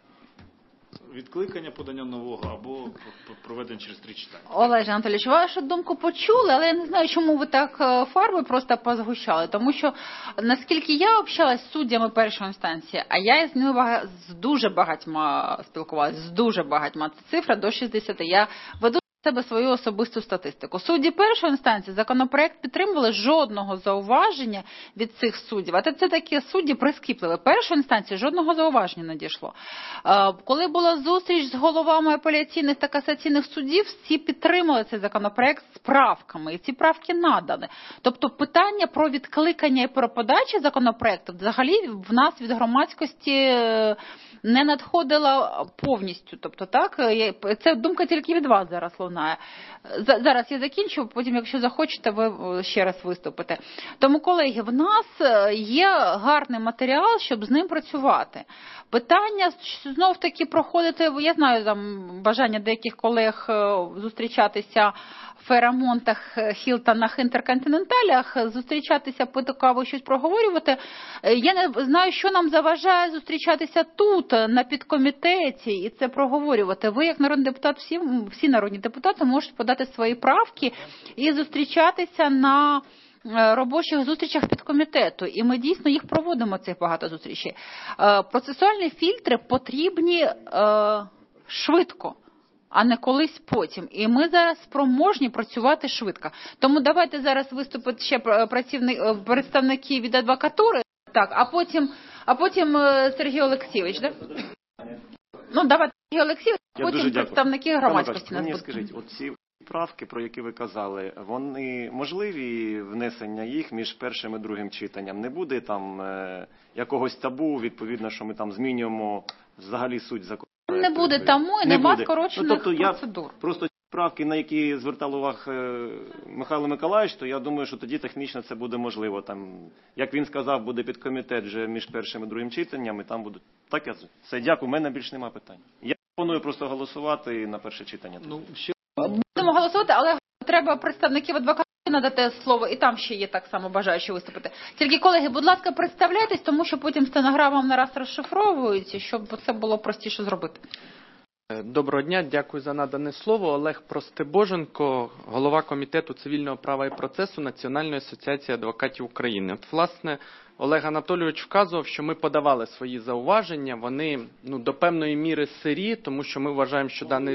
відкликання подання нового або проведення через 3 читання. Олеже Анатолійович, вашу думку почули, але я не знаю, чому ви так фарби просто позгущали. Тому що, наскільки я общалась з суддями першої інстанції, а я з ними з дуже багатьма спілкувалася, з дуже багатьма, це цифра до 60. Я веду себе свою особисту статистику. Судді першої інстанції законопроект підтримували, жодного зауваження від цих суддів. А це такі судді прискіпливі. Першої інстанції жодного зауваження не дійшло. Коли була зустріч з головами апеляційних та касаційних судів, всі підтримали цей законопроект з правками, і ці правки надані. Тобто питання про відкликання і про подачу законопроекту взагалі в нас від громадськості не надходила повністю. Тобто, так, це думка тільки від вас зараз лунає. Зараз я закінчу, потім, якщо захочете, ви ще раз виступите. Тому, колеги, в нас є гарний матеріал, щоб з ним працювати. Питання знов-таки проходити, я знаю, там бажання деяких колег зустрічатися в Ферамонтах, Хілтонах, Інтерконтиненталях, зустрічатися, пити каву, щось проговорювати. Я не знаю, що нам заважає зустрічатися тут, на підкомітеті, і це проговорювати. Ви, як народний депутат, всі народні депутати можуть подати свої правки і зустрічатися на робочих зустрічах підкомітету. І ми дійсно їх проводимо, цих багато зустрічей. Процесуальні фільтри потрібні швидко, а не колись потім. І ми зараз спроможні працювати швидко. Тому давайте зараз виступять ще представники від адвокатури, так, а потім Сергій Олексійович, да? Ну, давайте Сергій Олексійович, а потім представники громадськості. Мені скажіть, оці правки, про які ви казали, вони можливі внесення їх між першим і другим читанням? Не буде там якогось табу, відповідно, що ми там змінюємо взагалі суть закону? Не буде тому і нема скорочених процедур. Просто правки, на які звертав увагу Михайло Миколаївич, то я думаю, що тоді технічно це буде можливо. Там, як він сказав, буде підкомітет вже між першим і другим читанням, і там будуть. Так, я все, дякую, у мене більше немає питань. Я пропоную просто голосувати на перше читання. Будемо голосувати, але треба представників адвокатів надати слово, і там ще є так само бажаючі виступити. Тільки, колеги, будь ласка, представляйтесь, тому що потім стенограмам нараз розшифровують, щоб це було простіше зробити. Доброго дня, дякую за надане слово. Олег Простебоженко, голова Комітету цивільного права і процесу Національної асоціації адвокатів України. От, власне, Олег Анатолійович вказував, що ми подавали свої зауваження, вони до певної міри сирі, тому що ми вважаємо, що даний...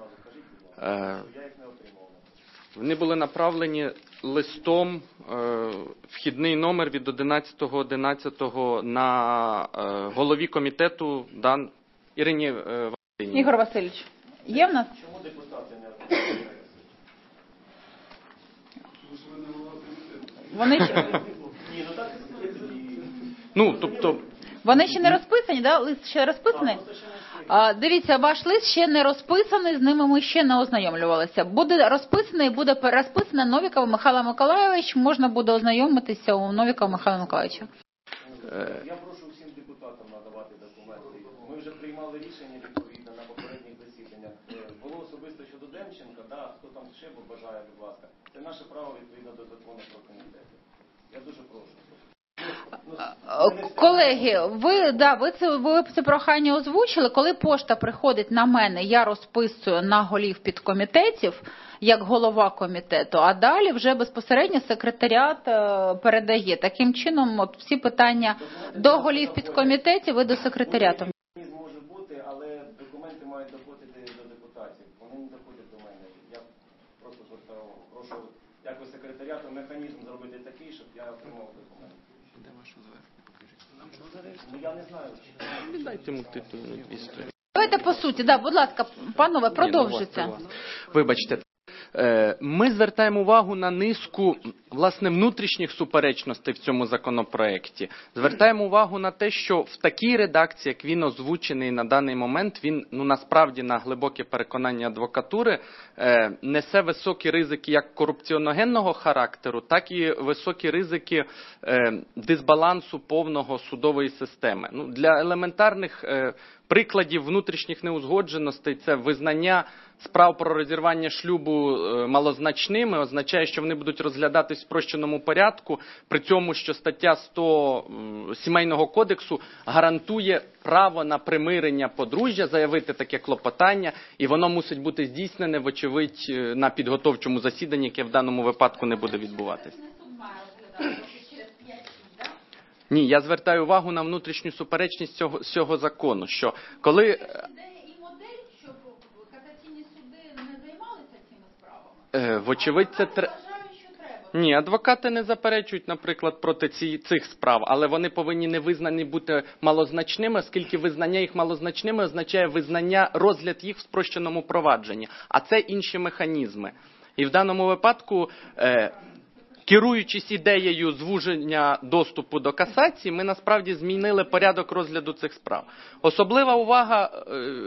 Вони були направлені листом, вхідний номер від 11.11 на голові комітету Ірині Васильівні. Ігор Васильович, є в нас? Чому депутати не Вони ще не розписані, да? Лист ще розписаний? Дивіться, ваш лист ще не розписаний, з ними ми ще не ознайомлювалися. Буде розписаний, буде розписано Новіков Михайло Миколайович, можна буде ознайомитися у Новікова Михайла Миколайовича. Я прошу всім депутатам надавати документи. Ми вже приймали рішення відповідно на попередніх засіданнях. Було особисто щодо Демченка, хто там ще бажає, будь ласка. Це наше право відповідно до закону про комітети. Я дуже прошу. Колеги, ви це прохання озвучили. Коли пошта приходить на мене, я розписую на голів підкомітетів, як голова комітету, а далі вже безпосередньо секретаріат передає. Таким чином, от всі питання до голів підкомітетів і до секретаріату. Механізм може бути, але документи мають доходити до депутатів. Вони не доходять до мене. Я просто звертаю увагу. Прошу якось секретаріату механізм зробити такий, щоб я отримав документи. Де ваше звернення? Покажіть. Ну я не знаю. Віддайте йому титульну історію. Давайте по суті, будь ласка, панове, продовжуйте. Вибачте. Ми звертаємо увагу на низку, власне, внутрішніх суперечностей в цьому законопроекті. Звертаємо увагу на те, що в такій редакції, як він озвучений на даний момент, він, насправді, на глибоке переконання адвокатури, несе високі ризики як корупціоногенного характеру, так і високі ризики дисбалансу повного судової системи. Для елементарних прикладів внутрішніх неузгодженостей це визнання справ про розірвання шлюбу малозначними, означає, що вони будуть розглядатись в спрощеному порядку, при цьому, що стаття 100 Сімейного кодексу гарантує право на примирення подружжя, заявити таке клопотання, і воно мусить бути здійснене, вочевидь, на підготовчому засіданні, яке в даному випадку не буде відбуватись. Ні, я звертаю увагу на внутрішню суперечність цього закону, що коли... Вочевидь, це треба. Ні, адвокати не заперечують, наприклад, проти цих справ, але вони повинні не визнані бути малозначними, оскільки визнання їх малозначними означає розгляд їх в спрощеному провадженні, а це інші механізми. І в даному випадку, керуючись ідеєю звуження доступу до касації, ми насправді змінили порядок розгляду цих справ. Особлива увага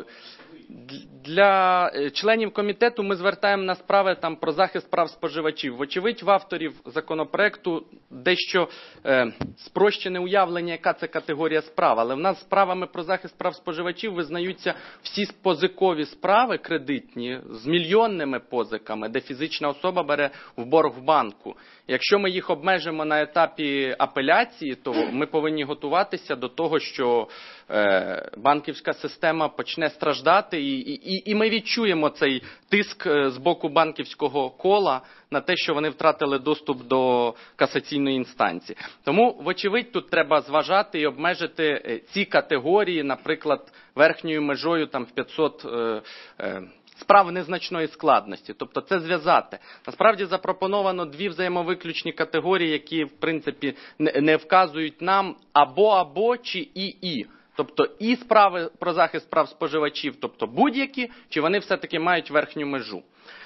для членів комітету ми звертаємо на справи про захист прав споживачів. Вочевидь, в авторів законопроекту дещо спрощене уявлення, яка це категорія справ. Але в нас справами про захист прав споживачів визнаються всі позикові справи кредитні з мільйонними позиками, де фізична особа бере в борг в банку. Якщо ми їх обмежимо на етапі апеляції, то ми повинні готуватися до того, що банківська система почне страждати, і ми відчуємо цей тиск з боку банківського кола на те, що вони втратили доступ до касаційної інстанції. Тому, вочевидь, тут треба зважати і обмежити ці категорії, наприклад, верхньою межою в 500 справ незначної складності. Тобто це зв'язати. Насправді запропоновано дві взаємовиключні категорії, які, в принципі, не вказують нам або чи і. Тобто і справи про захист прав споживачів, тобто будь-які, чи вони все-таки мають верхню межу.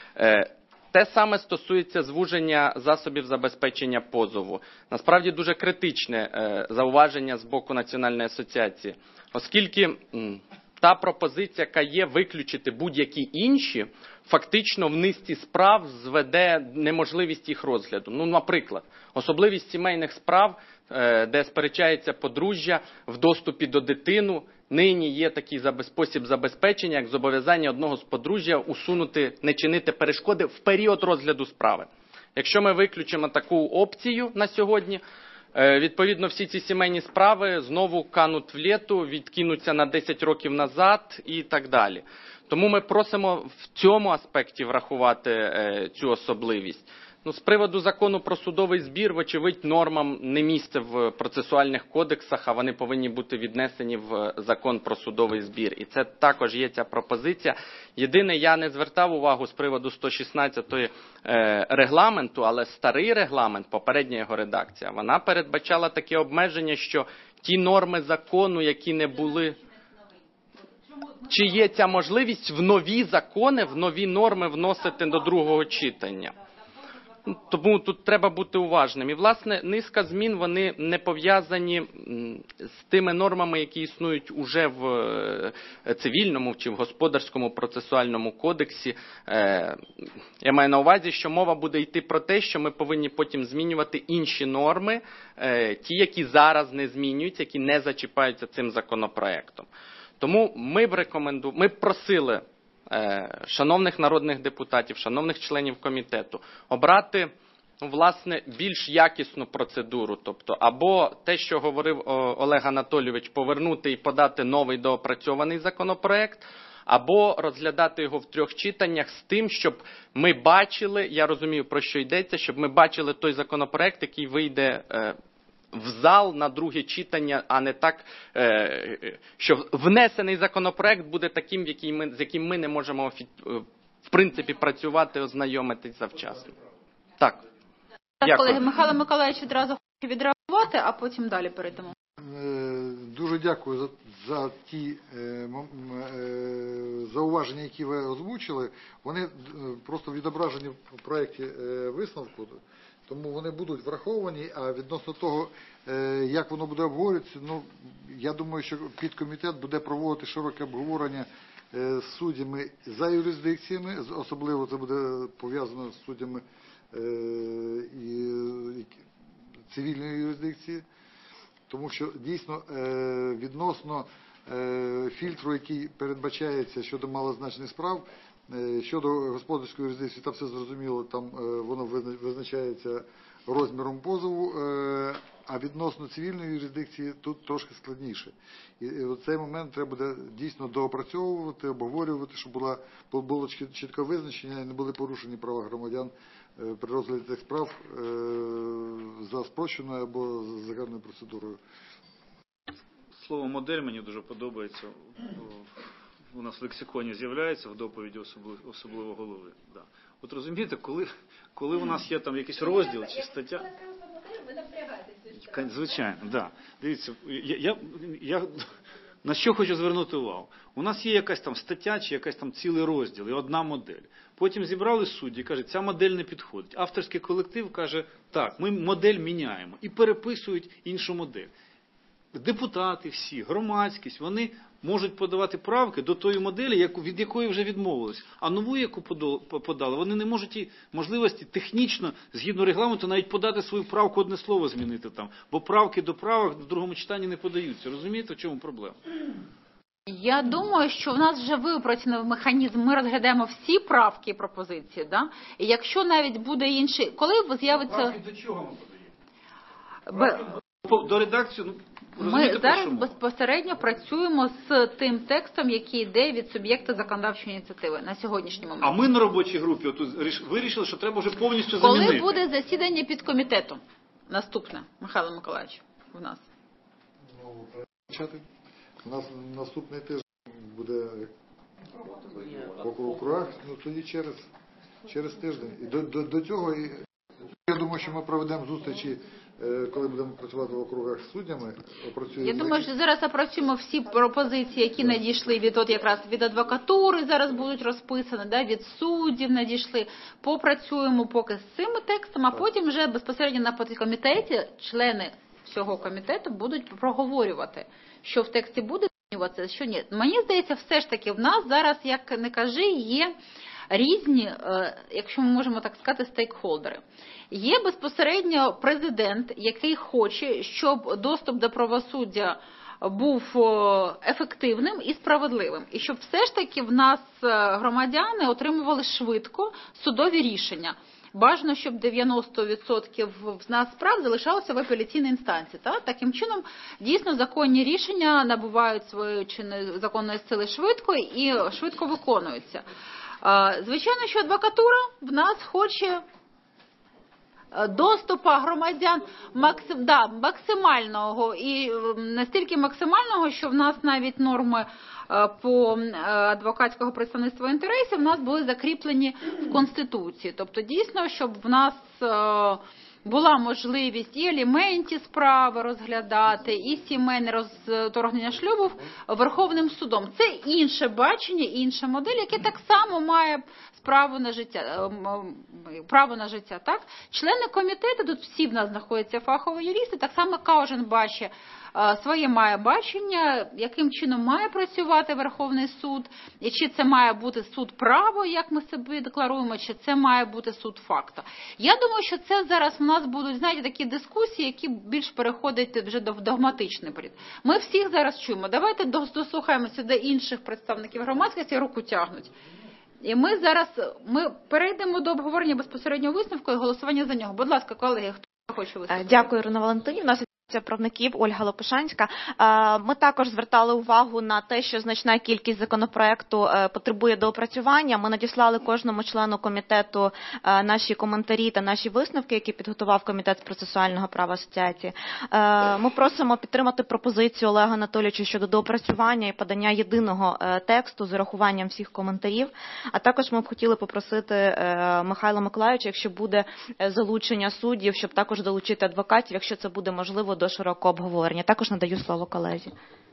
Те саме стосується звуження засобів забезпечення позову. Насправді дуже критичне зауваження з боку Національної асоціації, оскільки та пропозиція, яка є виключити будь-які інші, фактично в низці справ зведе неможливість їх розгляду. Наприклад, особливість сімейних справ, де сперечається подружжя в доступі до дитини, нині є такий спосіб забезпечення, як зобов'язання одного з подружжя усунути, не чинити перешкоди в період розгляду справи. Якщо ми виключимо таку опцію на сьогодні, відповідно, всі ці сімейні справи знову кануть в лету, відкинуться на 10 років назад і так далі. Тому ми просимо в цьому аспекті врахувати цю особливість. З приводу закону про судовий збір, вочевидь, нормам не місце в процесуальних кодексах, а вони повинні бути віднесені в закон про судовий збір. І це також є ця пропозиція. Єдине, я не звертав увагу з приводу 116-ї регламенту, але старий регламент, попередня його редакція, вона передбачала таке обмеження, що ті норми закону, які не були... Чи є ця можливість в нові закони, в нові норми вносити до другого читання? Тому тут треба бути уважним. І, власне, низка змін, вони не пов'язані з тими нормами, які існують уже в цивільному чи в господарському процесуальному кодексі. Я маю на увазі, що мова буде йти про те, що ми повинні потім змінювати інші норми, ті, які зараз не змінюються, які не зачіпаються цим законопроектом. Тому ми б просили шановних народних депутатів, шановних членів комітету, обрати власне, більш якісну процедуру. Тобто, або те, що говорив Олег Анатолійович, повернути і подати новий доопрацьований законопроект, або розглядати його в 3 читаннях з тим, щоб ми бачили, я розумію, про що йдеться, щоб ми бачили той законопроект, який вийде в зал на 2 читання, а не так, що внесений законопроект буде таким, з яким ми не можемо, в принципі, працювати, ознайомитись завчасно. Так. Так, колеги, Михайло Миколаївич відразу хоче відреагувати, а потім далі перейдемо. Дуже дякую за ті зауваження, які ви озвучили. Вони просто відображені в проєкті висновку, тому вони будуть враховані, а відносно того, як воно буде обговорюватися, я думаю, що підкомітет буде проводити широке обговорення з суддями за юрисдикціями, особливо це буде пов'язано з суддями цивільної юрисдикції, тому що дійсно відносно фільтру, який передбачається щодо малозначних справ, щодо господарської юрисдикції, там все зрозуміло, там воно визначається розміром позову, а відносно цивільної юрисдикції тут трошки складніше. І в цей момент треба буде дійсно доопрацьовувати, обговорювати, щоб було чітке визначення і не були порушені права громадян при розгляді цих справ за спрощеною або за загальною процедурою. Слово «модель» мені дуже подобається. У нас в лексиконі з'являється в доповіді особливо голови. Да. От розумієте, коли у нас є там якийсь розділ чи стаття... Звичайно, да. Дивіться, я на що хочу звернути увагу. У нас є якась там стаття чи якась там цілий розділ і одна модель. Потім зібрали судді і кажуть, ця модель не підходить. Авторський колектив каже, так, ми модель міняємо і переписують іншу модель. Депутати всі, громадськість, вони можуть подавати правки до тої моделі, від якої вже відмовились. А нову, яку подали, вони не можуть і можливості технічно, згідно регламенту, навіть подати свою правку, одне слово змінити там. Бо правки до правок в другому читанні не подаються. Розумієте, в чому проблема? Я думаю, що в нас вже випрацьований механізм, ми розглядаємо всі правки і пропозиції, да? І якщо навіть буде інший, коли з'явиться... Правки до чого ми подаємо? До редакції... Ми зараз безпосередньо працюємо з тим текстом, який йде від суб'єкта законодавчої ініціативи на сьогоднішній момент. А ми на робочій групі вирішили, що треба вже повністю замінити. Коли буде засідання підкомітету? Наступне, Михайло Миколаївич, в нас. У нас наступний тиждень буде по округах, тоді через тиждень. І до цього, я думаю, що ми проведемо зустрічі, коли будемо працювати в округах з суддями. Я думаю, що зараз опрацюємо всі пропозиції, які надійшли від адвокатури, зараз будуть розписані, да, від суддів надійшли. Попрацюємо поки з цими текстами, а потім вже безпосередньо на підкомітеті члени всього комітету будуть проговорювати, що в тексті буде змінюватися, що ні. Мені здається, все ж таки в нас зараз, як не кажи, є різні, якщо ми можемо так сказати, стейкхолдери. Є безпосередньо президент, який хоче, щоб доступ до правосуддя був ефективним і справедливим. І щоб все ж таки в нас громадяни отримували швидко судові рішення. Бажано, щоб 90% в нас справ залишалося в апеляційній інстанції. Таким чином, дійсно, законні рішення набувають своєї законної сили швидко і швидко виконуються. Звичайно, що адвокатура в нас хоче доступу громадян максимального, і настільки максимального, що в нас навіть норми по адвокатського представництва інтересів в нас були закріплені в Конституції. Тобто, дійсно, щоб в нас була можливість і аліментні справи розглядати, і сімейне розторгнення шлюбів Верховним судом. Це інше бачення, інша модель, яке так само має право на життя. Так? Члени комітету, тут всі в нас знаходяться фахові юристи, так само кожен бачить своє має бачення, яким чином має працювати Верховний суд, і чи це має бути суд право, як ми собі декларуємо, чи це має бути суд факту. Я думаю, що це зараз у нас будуть, знаєте, такі дискусії, які більш переходять вже в догматичний період. Ми всіх зараз чуємо. Давайте дослухаємося до інших представників громадськості, руку тягнуть. І ми перейдемо до обговорення безпосередньо висновку і голосування за нього. Будь ласка, колеги, хто хоче виступити? Дякую, Ірина Валентинівна. Правників Ольга Лопушанська. Ми також звертали увагу на те, що значна кількість законопроекту потребує доопрацювання. Ми надіслали кожному члену комітету наші коментарі та наші висновки, які підготував Комітет з процесуального права асоціації. Ми просимо підтримати пропозицію Олега Анатолійовича щодо доопрацювання і подання єдиного тексту з урахуванням всіх коментарів. А також ми б хотіли попросити Михайла Миколайовича, якщо буде залучення суддів, щоб також долучити адвокатів, якщо це буде можливо, до широкого обговорення. Також надаю слово колезі.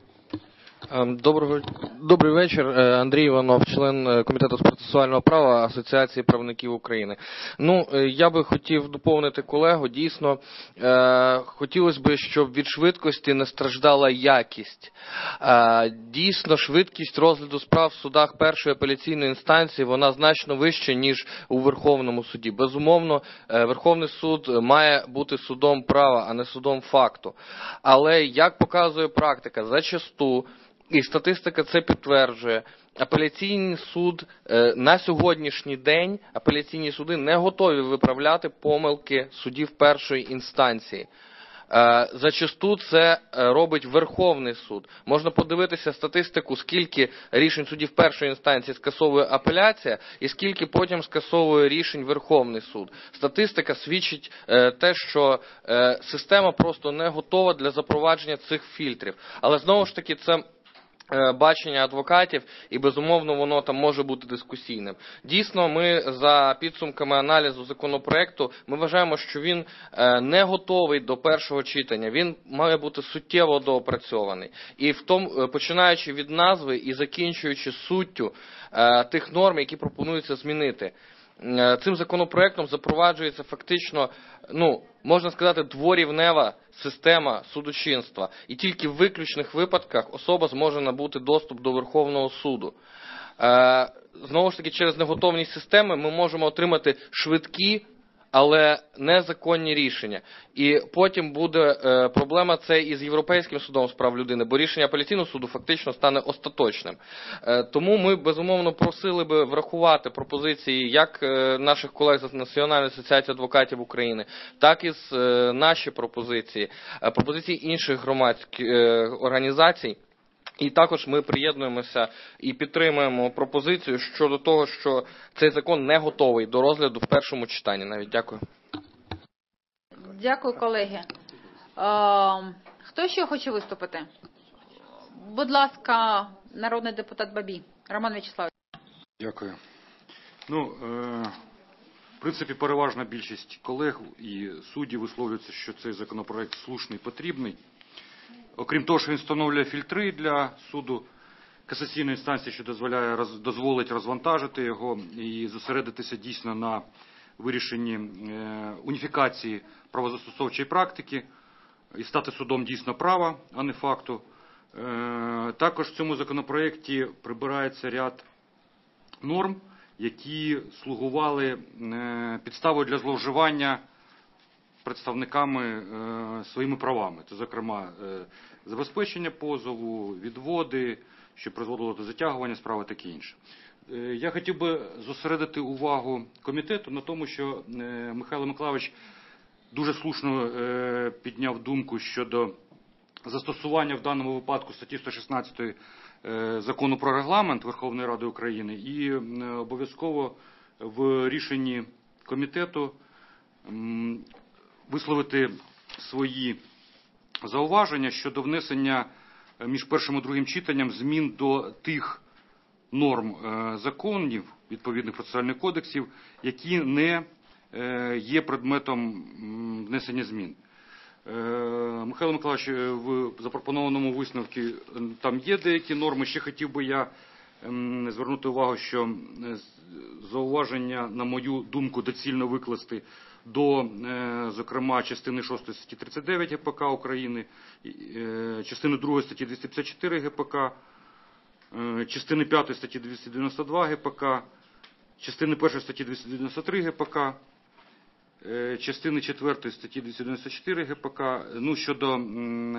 Добрий вечір. Андрій Іванов, член Комітету з процесуального права Асоціації правників України. Я би хотів доповнити колегу. Дійсно, хотілося б, щоб від швидкості не страждала якість. Дійсно, швидкість розгляду справ в судах першої апеляційної інстанції, вона значно вища, ніж у Верховному суді. Безумовно, Верховний суд має бути судом права, а не судом факту. Але, як показує практика, зачасту, і статистика це підтверджує, апеляційний суд на сьогоднішній день, апеляційні суди не готові виправляти помилки судів першої інстанції. Зачасту це робить Верховний суд. Можна подивитися статистику, скільки рішень судів першої інстанції скасовує апеляція і скільки потім скасовує рішень Верховний суд. Статистика свідчить те, що система просто не готова для запровадження цих фільтрів. Але знову ж таки це бачення адвокатів, і, безумовно, воно там може бути дискусійним. Дійсно, ми за підсумками аналізу законопроекту, ми вважаємо, що він не готовий до першого читання, він має бути суттєво доопрацьований. І в тому, починаючи від назви і закінчуючи суттю тих норм, які пропонується змінити. Цим законопроектом запроваджується фактично, можна сказати, дворівнева система судочинства. І тільки в виключних випадках особа зможе набути доступ до Верховного суду. Знову ж таки, через неготовність системи ми можемо отримати швидкі, але незаконні рішення. І потім буде проблема це і з Європейським судом з прав людини, бо рішення апеляційного суду фактично стане остаточним. Тому ми, безумовно, просили би врахувати пропозиції як наших колег з Національної асоціації адвокатів України, так і наші пропозиції, пропозиції інших громадських організацій. І також ми приєднуємося і підтримуємо пропозицію щодо того, що цей закон не готовий до розгляду в першому читанні. Навіть дякую. Дякую, колеги. Хто ще хоче виступити? Будь ласка, народний депутат Бабій. Роман Вячеславович. Дякую. В принципі, переважна більшість колег і суддів висловлюються, що цей законопроект слушний, потрібний. Окрім того, що він встановлює фільтри для суду касаційної інстанції, що дозволить розвантажити його і зосередитися дійсно на вирішенні уніфікації правозастосовчої практики і стати судом дійсно права, а не факту. Також в цьому законопроекті прибирається ряд норм, які слугували підставою для зловживання представниками своїми правами. Це, зокрема, забезпечення позову, відводи, що призводило до затягування справи, таке інше. Я хотів би зосередити увагу комітету на тому, що Михайло Миколайович дуже слушно підняв думку щодо застосування в даному випадку статті 116 Закону про регламент Верховної Ради України і обов'язково в рішенні комітету висловити свої зауваження щодо внесення між першим і другим читанням змін до тих норм законів, відповідних процесуальних кодексів, які не є предметом внесення змін. Михайло Миколайович, в запропонованому висновку там є деякі норми. Ще хотів би я звернути увагу, що зауваження, на мою думку, доцільно викласти до, зокрема, частини 6 статті 39 ГПК України, частини 2 статті 254 ГПК, частини 5 статті 292 ГПК, частини 1 статті 293 ГПК, частини 4 статті 294 ГПК, щодо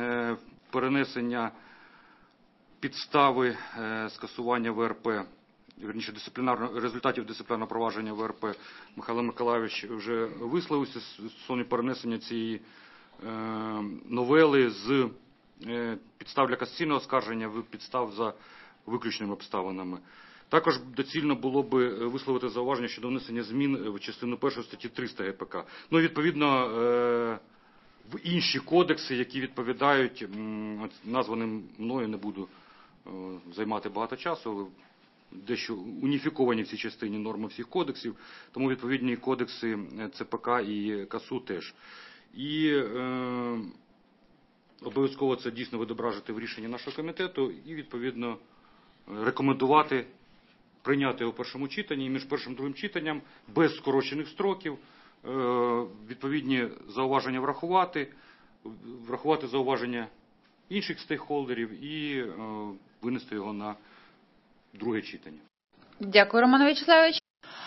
перенесення підстави скасування ВРП вірніше, результатів дисциплінарного провадження ВРП Михайло Миколайович вже висловився стосовно перенесення цієї новели з підстав для касаційного оскарження в підстав за виключними обставинами. Також доцільно було би висловити зауваження щодо внесення змін в частину 1 статті 300 ГПК. Ну, відповідно, в інші кодекси, які відповідають названим мною, не буду займати багато часу, але дещо уніфіковані в цій частині норми всіх кодексів, тому відповідні кодекси ЦПК і КАСУ теж. І обов'язково це дійсно відображити в рішенні нашого комітету і, відповідно, рекомендувати прийняти його в першому читанні і між першим і другим читанням без скорочених строків, відповідні зауваження врахувати зауваження інших стейкхолдерів і винести його на друге читання. Дякую, Роман Вячеславович.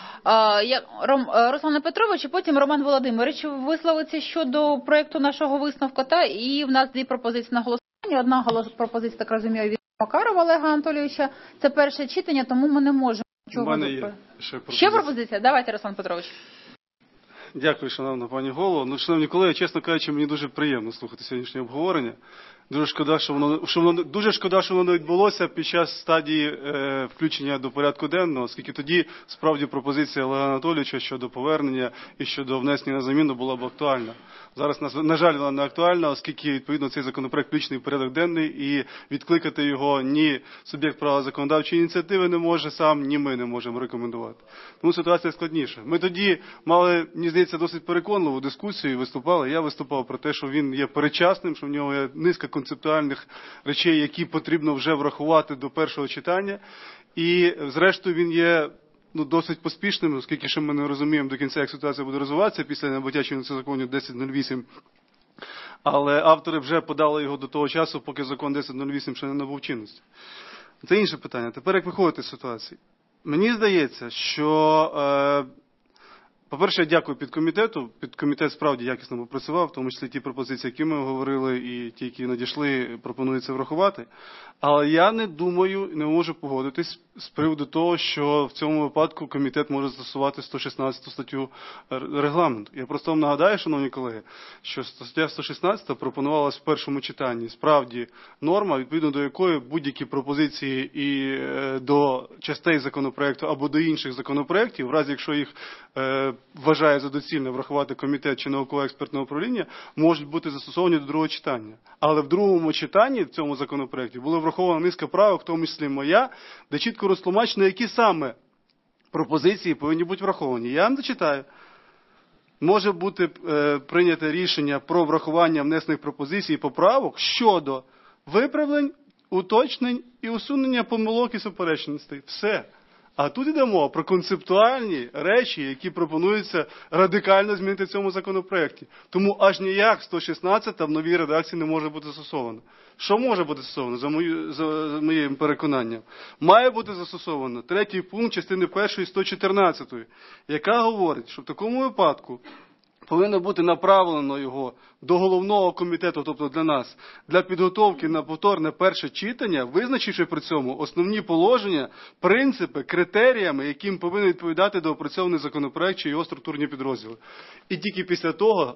Руслан Петрович і потім Роман Володимирович висловиться щодо проєкту нашого висновку. І в нас дві пропозиції на голосування. Одна пропозиція, так розумію, від Макарова Олега Анатолійовича. Це перше читання, тому ми не можемо нічого... У мене є ще пропозиція? Давайте, Руслан Петрович. Дякую, шановна пані голово. Ну, шановні колеги, чесно кажучи, мені дуже приємно слухати сьогоднішнє обговорення. Дуже шкода, що воно не відбулося під час стадії включення до порядку денного, оскільки тоді справді пропозиція Олега Анатолійовича щодо повернення і щодо внесення на заміну була б актуальна. Зараз, на жаль, вона не актуальна, оскільки, відповідно, цей законопроект включений в порядок денний і відкликати його ні суб'єкт права законодавчої ініціативи не може сам, ні ми не можемо рекомендувати. Тому ситуація складніша. Ми тоді мали, мені здається, досить переконливу дискусію і виступали. Я виступав про те, що він є передчасним, що в нього є низка концептуальних речей, які потрібно вже врахувати до першого читання. І, зрештою, він є досить поспішним, оскільки ще ми не розуміємо до кінця, як ситуація буде розвиватися після набуття чинності закону 1008. Але автори вже подали його до того часу, поки закон 1008 ще не набув чинності. Це інше питання. Тепер, як виходити з ситуації? Мені здається, що... По-перше, я дякую підкомітету. Підкомітет справді якісно попрацював, в тому числі ті пропозиції, які ми говорили, і ті, які надійшли, пропонується врахувати. Але я не думаю, не можу погодитись з приводу того, що в цьому випадку комітет може застосувати 116 статтю регламенту. Я просто вам нагадаю, шановні колеги, що стаття 116 пропонувалась в першому читанні. Справді норма, відповідно до якої будь-які пропозиції і до частей законопроекту або до інших законопроектів, в разі якщо їх вважає за доцільне врахувати комітет чи науково-експертне управління, можуть бути застосовані до другого читання. Але в другому читанні в цьому законопроекті була врахована низка правок, в тому числі моя, де чітко розтлумачено, які саме пропозиції повинні бути враховані. Я вам зачитаю. Може бути прийнято рішення про врахування внесених пропозицій і поправок щодо виправлень, уточнень і усунення помилок і суперечностей. Все. А тут йде мова про концептуальні речі, які пропонуються радикально змінити в цьому законопроекті. Тому аж ніяк 116 в новій редакції не може бути застосовано. Що може бути застосовано, за моїм переконанням? Має бути застосовано третій пункт частини 1 114, яка говорить, що в такому випадку повинно бути направлено його до головного комітету, тобто для нас, для підготовки на повторне перше читання, визначивши при цьому основні положення, принципи, критеріями, яким повинен відповідати доопрацьований законопроект чи його структурні підрозділи. І тільки після того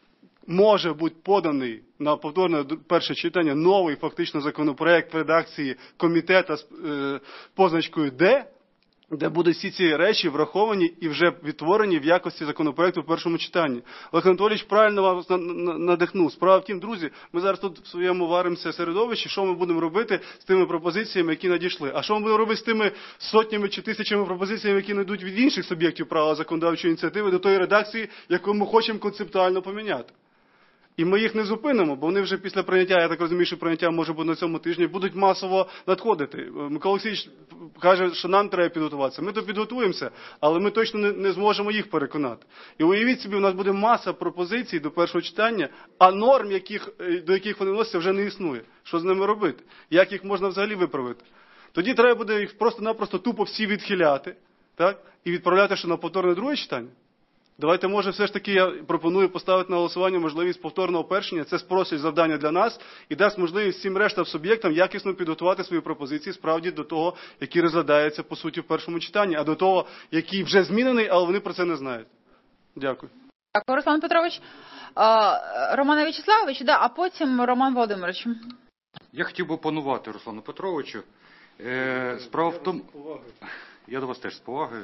може бути поданий на повторне перше читання новий фактично законопроект в редакції комітету з позначкою «Д», де будуть всі ці речі враховані і вже відтворені в якості законопроекту в першому читанні. Олег Анатолійович правильно вас надихнув. Справа в тім, друзі, ми зараз тут в своєму варимося середовищі, що ми будемо робити з тими пропозиціями, які надійшли. А що ми будемо робити з тими сотнями чи тисячами пропозиціями, які надійдуть від інших суб'єктів права законодавчої ініціативи до тої редакції, яку ми хочемо концептуально поміняти? І ми їх не зупинимо, бо вони вже після прийняття, я так розумію, що прийняття може бути на цьому тижні, будуть масово надходити. Микола Олексійович каже, що нам треба підготуватися. Ми то підготуємося, але ми точно не зможемо їх переконати. І уявіть собі, у нас буде маса пропозицій до першого читання, а норм, до яких вони вносяться, вже не існує. Що з ними робити? Як їх можна взагалі виправити? Тоді треба буде їх просто-напросто тупо всі відхиляти, так? І відправляти ще на повторне друге читання. Давайте, може, все ж таки я пропоную поставити на голосування можливість повторного першення. Це спростить завдання для нас і дасть можливість всім рештам суб'єктам якісно підготувати свої пропозиції справді до того, які розглядаються по суті в першому читанні, а до того, який вже змінений, але вони про це не знають. Дякую. Дякую, Руслан Петрович. Роман Вячеславович, а потім Роман Володимирович. Я хотів би опанувати Руслану Петровичу. Справа в тому... Я до вас теж з повагою.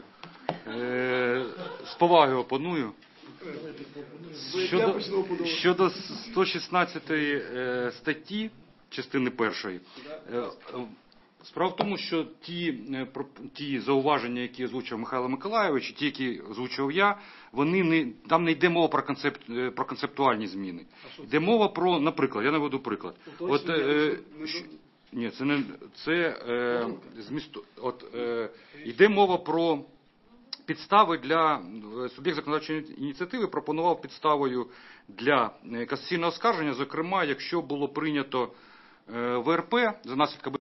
З повагою опаную. Щодо 116 статті, частини першої, справа в тому, що ті зауваження, які озвучив Михайло Миколайович, ті, які озвучив я, там не йде мова про концептуальні зміни. Йде мова про, наприклад, я наведу приклад. Ні, йде мова про підстави для суб'єкт законодавчої ініціативи пропонував підставою для касаційного оскарження, зокрема, якщо було прийнято ВРП за наслідками